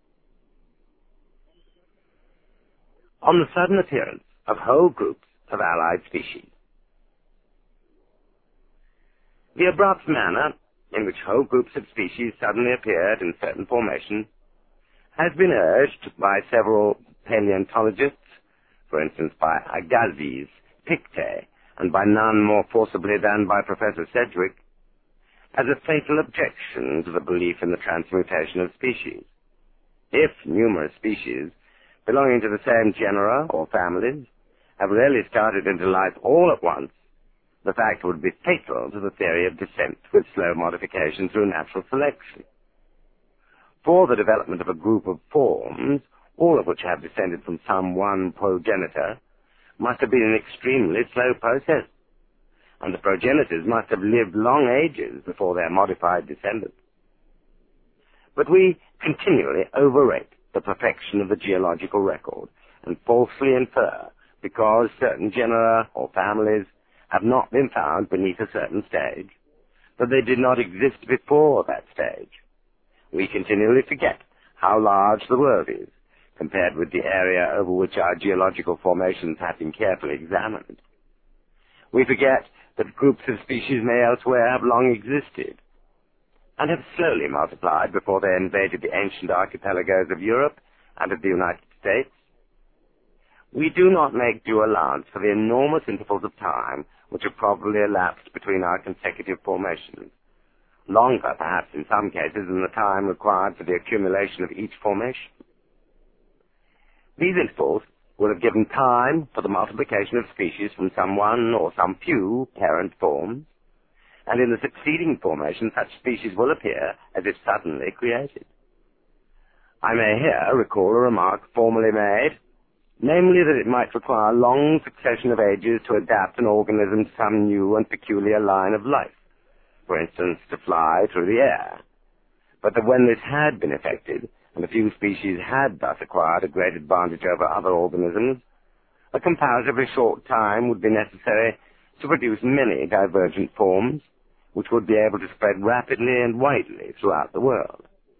On the sudden appearance of whole groups of allied species, the abrupt manner in which whole groups of species suddenly appeared in certain formations has been urged by several paleontologists, for instance by Agassiz, Pictet, and by none more forcibly than by Professor Sedgwick, as a fatal objection to the belief in the transmutation of species. If numerous species belonging to the same genera or families have really started into life all at once, the fact would be fatal to the theory of descent with slow modification through natural selection. For the development of a group of forms, all of which have descended from some one progenitor, must have been an extremely slow process, and the progenitors must have lived long ages before their modified descendants. But we continually overrate the perfection of the geological record, and falsely infer, because certain genera or families have not been found beneath a certain stage, that they did not exist before that stage. We continually forget how large the world is, compared with the area over which our geological formations have been carefully examined. We forget that groups of species may elsewhere have long existed, and have slowly multiplied before they invaded the ancient archipelagos of Europe and of the United States. We do not make due allowance for the enormous intervals of time which have probably elapsed between our consecutive formations, longer perhaps in some cases than the time required for the accumulation of each formation. These intervals would have given time for the multiplication of species from some one or some few parent forms, and in the succeeding formation such species will appear as if suddenly created. I may here recall a remark formerly made, namely that it might require a long succession of ages to adapt an organism to some new and peculiar line of life, for instance, to fly through the air, but that when this had been effected, and a few species had thus acquired a great advantage over other organisms, a comparatively short time would be necessary to produce many divergent forms, which would be able to spread rapidly and widely throughout the world.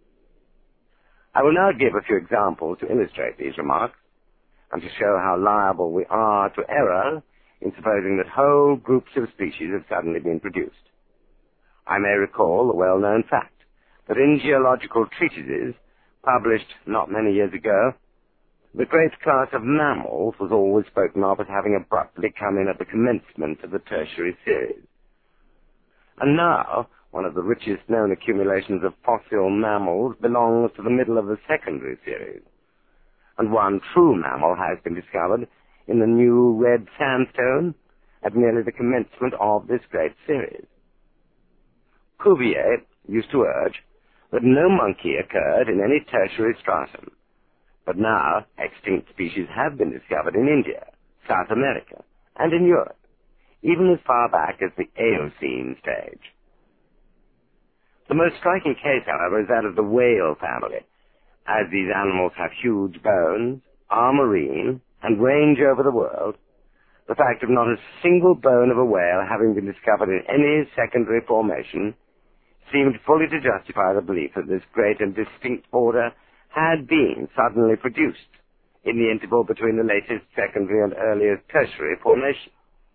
I will now give a few examples to illustrate these remarks, and to show how liable we are to error in supposing that whole groups of species have suddenly been produced. I may recall the well-known fact that in geological treatises, published not many years ago, the great class of mammals was always spoken of as having abruptly come in at the commencement of the Tertiary series. And now, one of the richest known accumulations of fossil mammals belongs to the middle of the Secondary series, and one true mammal has been discovered in the new red sandstone at nearly the commencement of this great series. Cuvier used to urge that no monkey occurred in any tertiary stratum, but now extinct species have been discovered in India, South America, and in Europe, even as far back as the Eocene stage. The most striking case, however, is that of the whale family, as these animals have huge bones, are marine, and range over the world. The fact of not a single bone of a whale having been discovered in any secondary formation seemed fully to justify the belief that this great and distinct order had been suddenly produced in the interval between the latest secondary and earliest tertiary formation.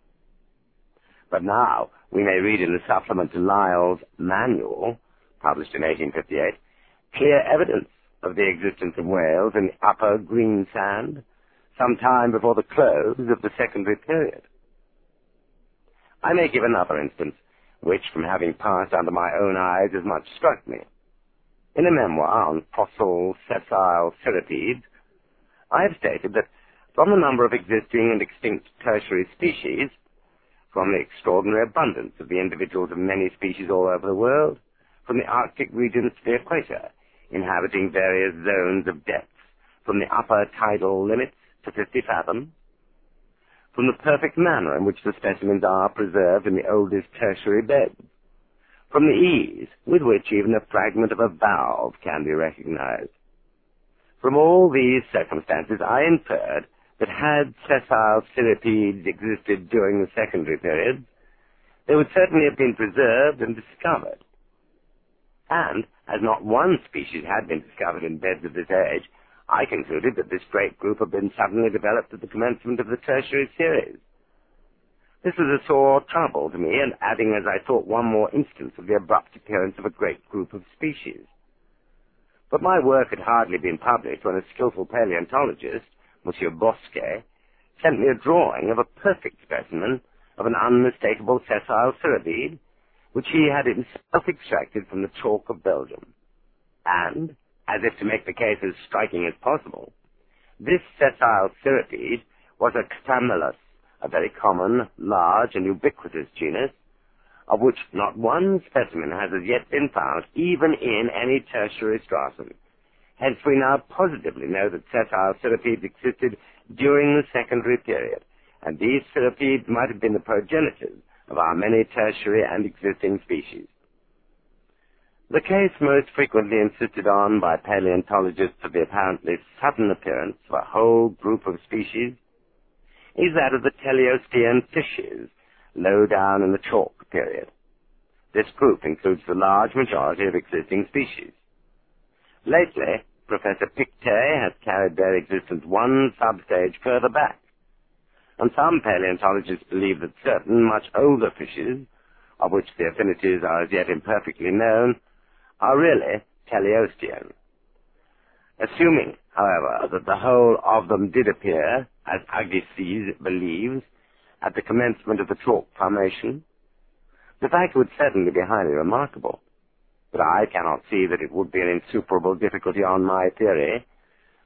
But now we may read in the supplement to Lyell's Manual, published in 1858, clear evidence of the existence of whales in the upper Greensand, some time before the close of the secondary period. I may give another instance, which, from having passed under my own eyes, has much struck me. In a memoir on fossil sessile cirripedes, I have stated that from the number of existing and extinct tertiary species, from the extraordinary abundance of the individuals of many species all over the world, from the Arctic regions to the equator, inhabiting various zones of depth, from the upper tidal limits to 50 fathoms, from the perfect manner in which the specimens are preserved in the oldest tertiary beds, from the ease with which even a fragment of a valve can be recognized. From all these circumstances, I inferred that had sessile cirripedes existed during the secondary period, they would certainly have been preserved and discovered. And, as not one species had been discovered in beds of this age, I concluded that this great group had been suddenly developed at the commencement of the tertiary series. This was a sore trouble to me, and adding, as I thought, one more instance of the abrupt appearance of a great group of species. But my work had hardly been published when a skillful paleontologist, Monsieur Bosquet, sent me a drawing of a perfect specimen of an unmistakable sessile cirripede, which he had himself extracted from the chalk of Belgium. And, as if to make the case as striking as possible, this sessile cirripede was a Ctamylus, a very common, large, and ubiquitous genus, of which not one specimen has as yet been found, even in any tertiary stratum. Hence we now positively know that sessile cirripedes existed during the secondary period, and these cirripedes might have been the progenitors of our many tertiary and existing species. The case most frequently insisted on by paleontologists of the apparently sudden appearance of a whole group of species is that of the teleostean fishes, low down in the chalk period. This group includes the large majority of existing species. Lately, Professor Pictet has carried their existence one substage further back, and some paleontologists believe that certain much older fishes, of which the affinities are as yet imperfectly known, are really teleostean. Assuming, however, that the whole of them did appear, as Agassiz believes, at the commencement of the chalk formation, the fact would certainly be highly remarkable. But I cannot see that it would be an insuperable difficulty on my theory,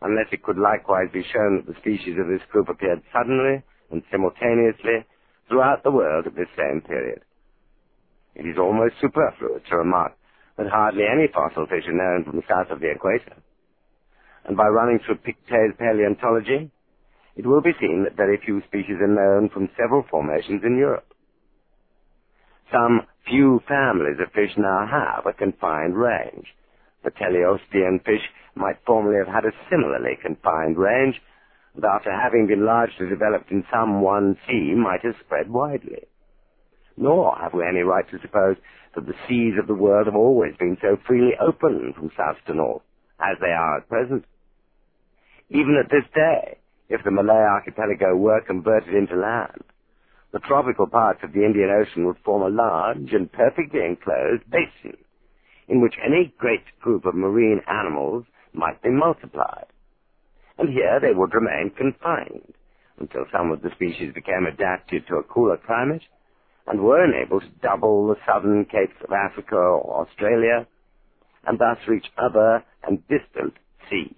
unless it could likewise be shown that the species of this group appeared suddenly and simultaneously throughout the world at this same period. It is almost superfluous to remark that hardly any fossil fish are known from south of the equator. And by running through Pictet's paleontology, it will be seen that very few species are known from several formations in Europe. Some few families of fish now have a confined range. The teleostean fish might formerly have had a similarly confined range, but after having been largely developed in some one sea, might have spread widely. Nor have we any right to suppose that the seas of the world have always been so freely open from south to north, as they are at present. Even at this day, if the Malay archipelago were converted into land, the tropical parts of the Indian Ocean would form a large and perfectly enclosed basin, in which any great group of marine animals might be multiplied. And here they would remain confined until some of the species became adapted to a cooler climate and were enabled to double the southern capes of Africa or Australia and thus reach other and distant seas.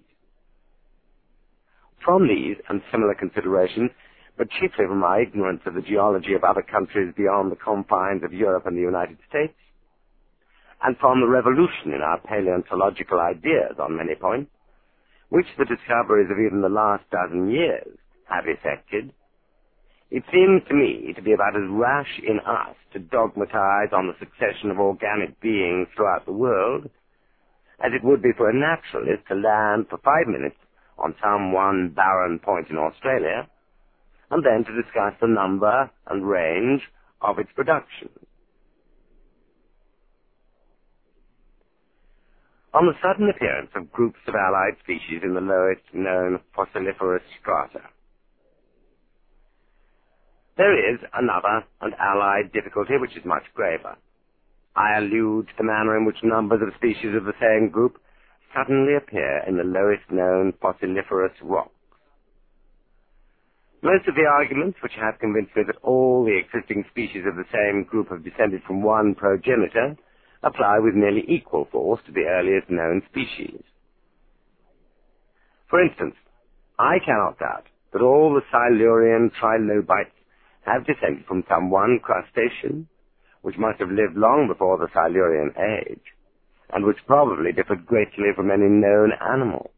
From these and similar considerations, but chiefly from our ignorance of the geology of other countries beyond the confines of Europe and the United States, and from the revolution in our paleontological ideas on many points, which the discoveries of even the last dozen years have effected, it seems to me to be about as rash in us to dogmatize on the succession of organic beings throughout the world as it would be for a naturalist to land for 5 minutes on some one barren point in Australia, and then to discuss the number and range of its production. On the sudden appearance of groups of allied species in the lowest known fossiliferous strata, there is another and allied difficulty which is much graver. I allude to the manner in which numbers of species of the same group suddenly appear in the lowest known fossiliferous rocks. Most of the arguments which have convinced me that all the existing species of the same group have descended from one progenitor apply with nearly equal force to the earliest known species. For instance, I cannot doubt that all the Silurian trilobites have descended from some one crustacean, which must have lived long before the Silurian age, and which probably differed greatly from any known animal.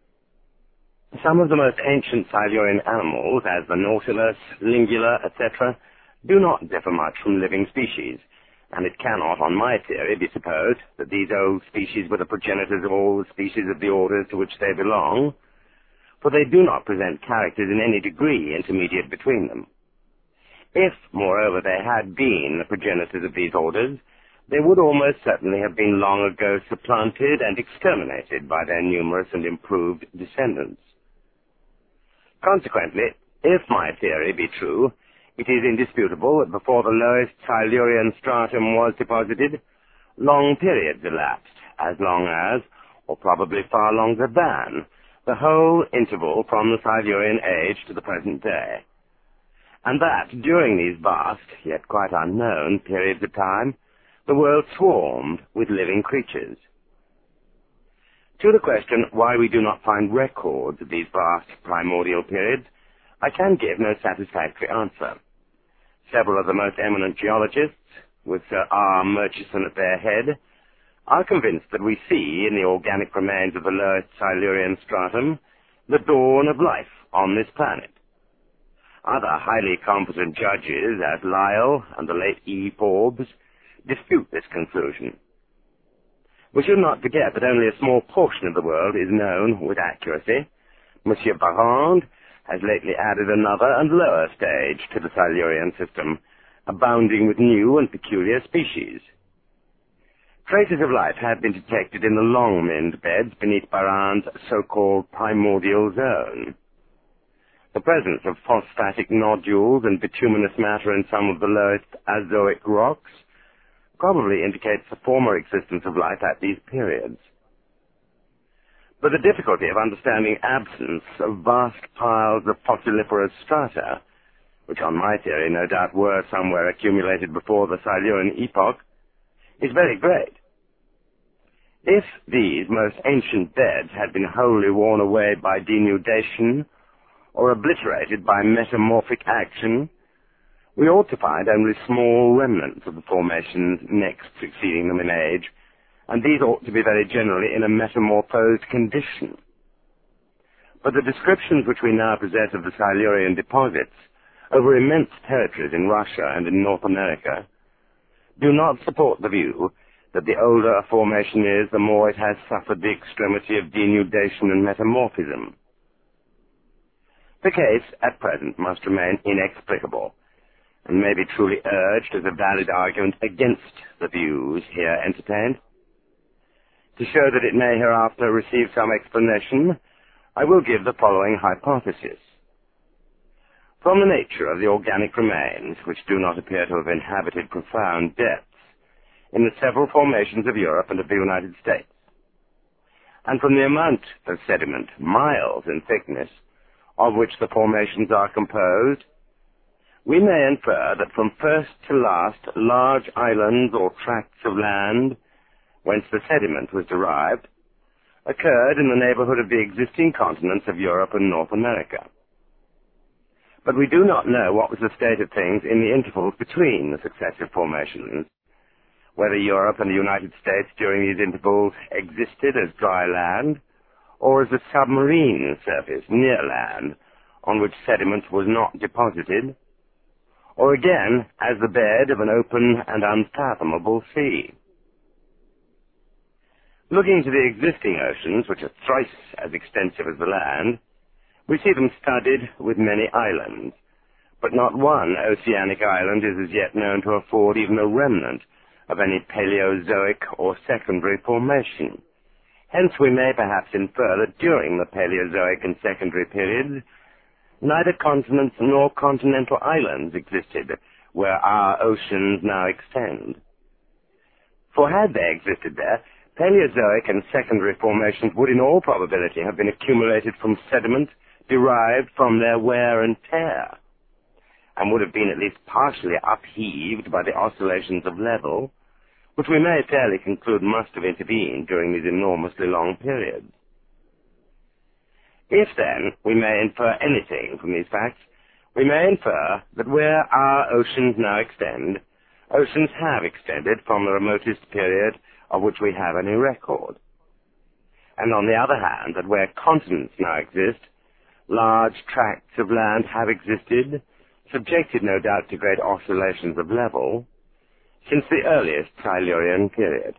Some of the most ancient Silurian animals, as the nautilus, lingula, etc., do not differ much from living species, and it cannot, on my theory, be supposed that these old species were the progenitors of all the species of the orders to which they belong, for they do not present characters in any degree intermediate between them. If, moreover, they had been the progenitors of these orders, they would almost certainly have been long ago supplanted and exterminated by their numerous and improved descendants. Consequently, if my theory be true, it is indisputable that before the lowest Silurian stratum was deposited, long periods elapsed, as long as, or probably far longer than, the whole interval from the Silurian age to the present day, and that during these vast, yet quite unknown, periods of time, the world swarmed with living creatures. To the question why we do not find records of these vast primordial periods, I can give no satisfactory answer. Several of the most eminent geologists, with Sir R. Murchison at their head, are convinced that we see in the organic remains of the lowest Silurian stratum the dawn of life on this planet. Other highly competent judges, as Lyell and the late E. Forbes, dispute this conclusion. We should not forget that only a small portion of the world is known with accuracy. Monsieur Barrand has lately added another and lower stage to the Silurian system, abounding with new and peculiar species. Traces of life have been detected in the Longmynd beds beneath Barrand's so-called primordial zone. The presence of phosphatic nodules and bituminous matter in some of the lowest azoic rocks probably indicates the former existence of life at these periods. But the difficulty of understanding absence of vast piles of fossiliferous strata, which on my theory no doubt were somewhere accumulated before the Silurian epoch, is very great. If these most ancient beds had been wholly worn away by denudation or obliterated by metamorphic action, we ought to find only small remnants of the formations next succeeding them in age, and these ought to be very generally in a metamorphosed condition. But the descriptions which we now possess of the Silurian deposits over immense territories in Russia and in North America do not support the view that the older a formation is, the more it has suffered the extremity of denudation and metamorphism. The case, at present, must remain inexplicable, and may be truly urged as a valid argument against the views here entertained. To show that it may hereafter receive some explanation, I will give the following hypothesis. From the nature of the organic remains, which do not appear to have inhabited profound depths, in the several formations of Europe and of the United States, and from the amount of sediment, miles in thickness, of which the formations are composed, we may infer that from first to last large islands or tracts of land, whence the sediment was derived, occurred in the neighborhood of the existing continents of Europe and North America. But we do not know what was the state of things in the intervals between the successive formations, whether Europe and the United States during these intervals existed as dry land, or as a submarine surface near land, on which sediment was not deposited, or again as the bed of an open and unfathomable sea. Looking to the existing oceans, which are thrice as extensive as the land, we see them studded with many islands, but not one oceanic island is as yet known to afford even a remnant of any Paleozoic or secondary formation. Hence we may perhaps infer that during the Paleozoic and secondary periods, neither continents nor continental islands existed where our oceans now extend. For had they existed there, Paleozoic and secondary formations would in all probability have been accumulated from sediment derived from their wear and tear, and would have been at least partially upheaved by the oscillations of level, which we may fairly conclude must have intervened during these enormously long periods. If, then, we may infer anything from these facts, we may infer that where our oceans now extend, oceans have extended from the remotest period of which we have any record. And on the other hand, that where continents now exist, large tracts of land have existed, subjected no doubt to great oscillations of level, since the earliest Silurian period.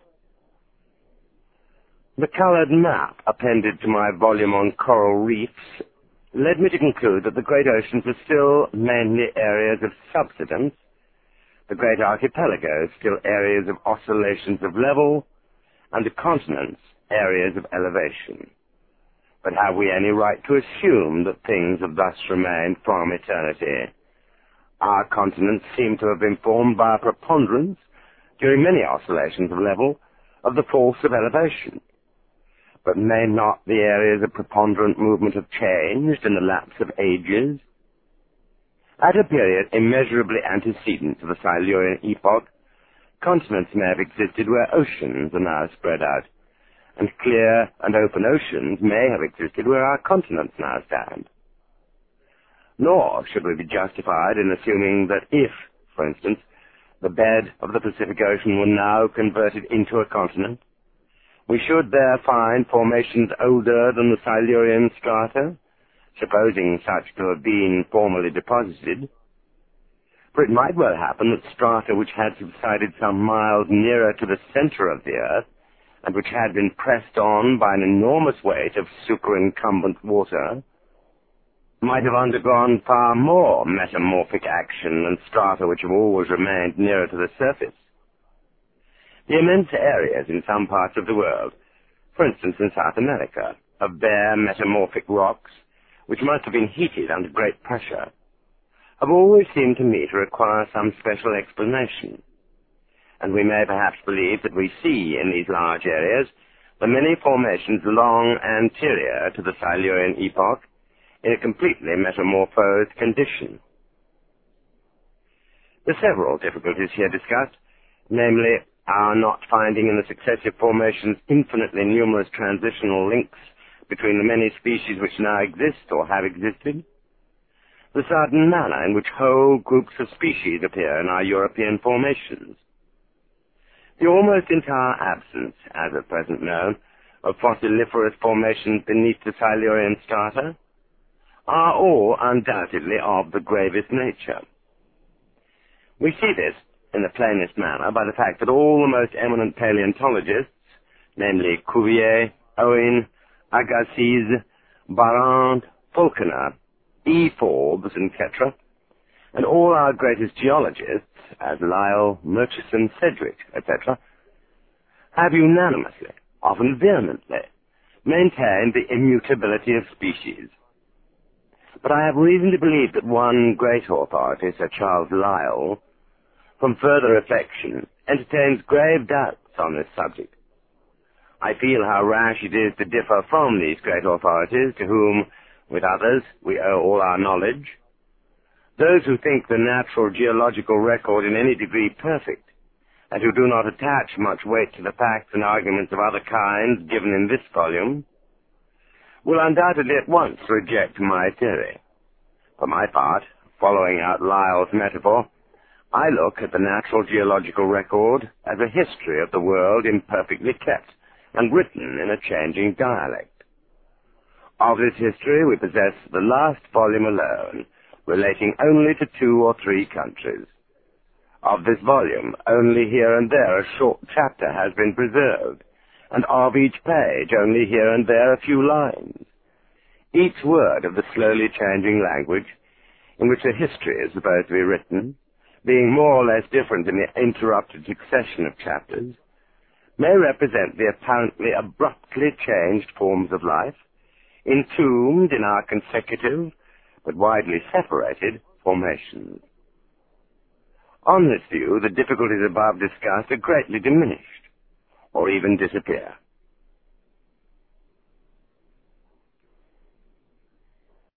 The colored map appended to my volume on coral reefs led me to conclude that the great oceans are still mainly areas of subsidence, the great archipelagos still areas of oscillations of level, and the continents areas of elevation. But have we any right to assume that things have thus remained from eternity? Our continents seem to have been formed by a preponderance, during many oscillations of level, of the force of elevation. But may not the areas of preponderant movement have changed in the lapse of ages? At a period immeasurably antecedent to the Silurian epoch, continents may have existed where oceans are now spread out, and clear and open oceans may have existed where our continents now stand. Nor should we be justified in assuming that if, for instance, the bed of the Pacific Ocean were now converted into a continent, we should there find formations older than the Silurian strata, supposing such to have been formerly deposited. For it might well happen that strata which had subsided some miles nearer to the center of the earth, and which had been pressed on by an enormous weight of superincumbent water, might have undergone far more metamorphic action than strata which have always remained nearer to the surface. The immense areas in some parts of the world, for instance in South America, of bare metamorphic rocks, which must have been heated under great pressure, have always seemed to me to require some special explanation, and we may perhaps believe that we see in these large areas the many formations long anterior to the Silurian epoch in a completely metamorphosed condition. The several difficulties here discussed, namely, our not finding in the successive formations infinitely numerous transitional links between the many species which now exist or have existed, the sudden manner in which whole groups of species appear in our European formations, the almost entire absence, as at present known, of fossiliferous formations beneath the Silurian strata, are all undoubtedly of the gravest nature. We see this in the plainest manner by the fact that all the most eminent paleontologists, namely Cuvier, Owen, Agassiz, Barrand, Falconer, E. Forbes, etc., and all our greatest geologists, as Lyell, Murchison, Sedgwick, etc., have unanimously, often vehemently, maintained the immutability of species. But I have reason to believe that one great authority, Sir Charles Lyell, from further reflection, entertains grave doubts on this subject. I feel how rash it is to differ from these great authorities, to whom, with others, we owe all our knowledge. Those who think the natural geological record in any degree perfect, and who do not attach much weight to the facts and arguments of other kinds given in this volume, will undoubtedly at once reject my theory. For my part, following out Lyell's metaphor, I look at the natural geological record as a history of the world imperfectly kept and written in a changing dialect. Of this history we possess the last volume alone, relating only to 2 or 3 countries. Of this volume, only here and there a short chapter has been preserved, and of each page only here and there a few lines. Each word of the slowly changing language in which a history is supposed to be written, being more or less different in the interrupted succession of chapters, may represent the apparently abruptly changed forms of life, entombed in our consecutive, but widely separated, formations. On this view, the difficulties above discussed are greatly diminished, or even disappear.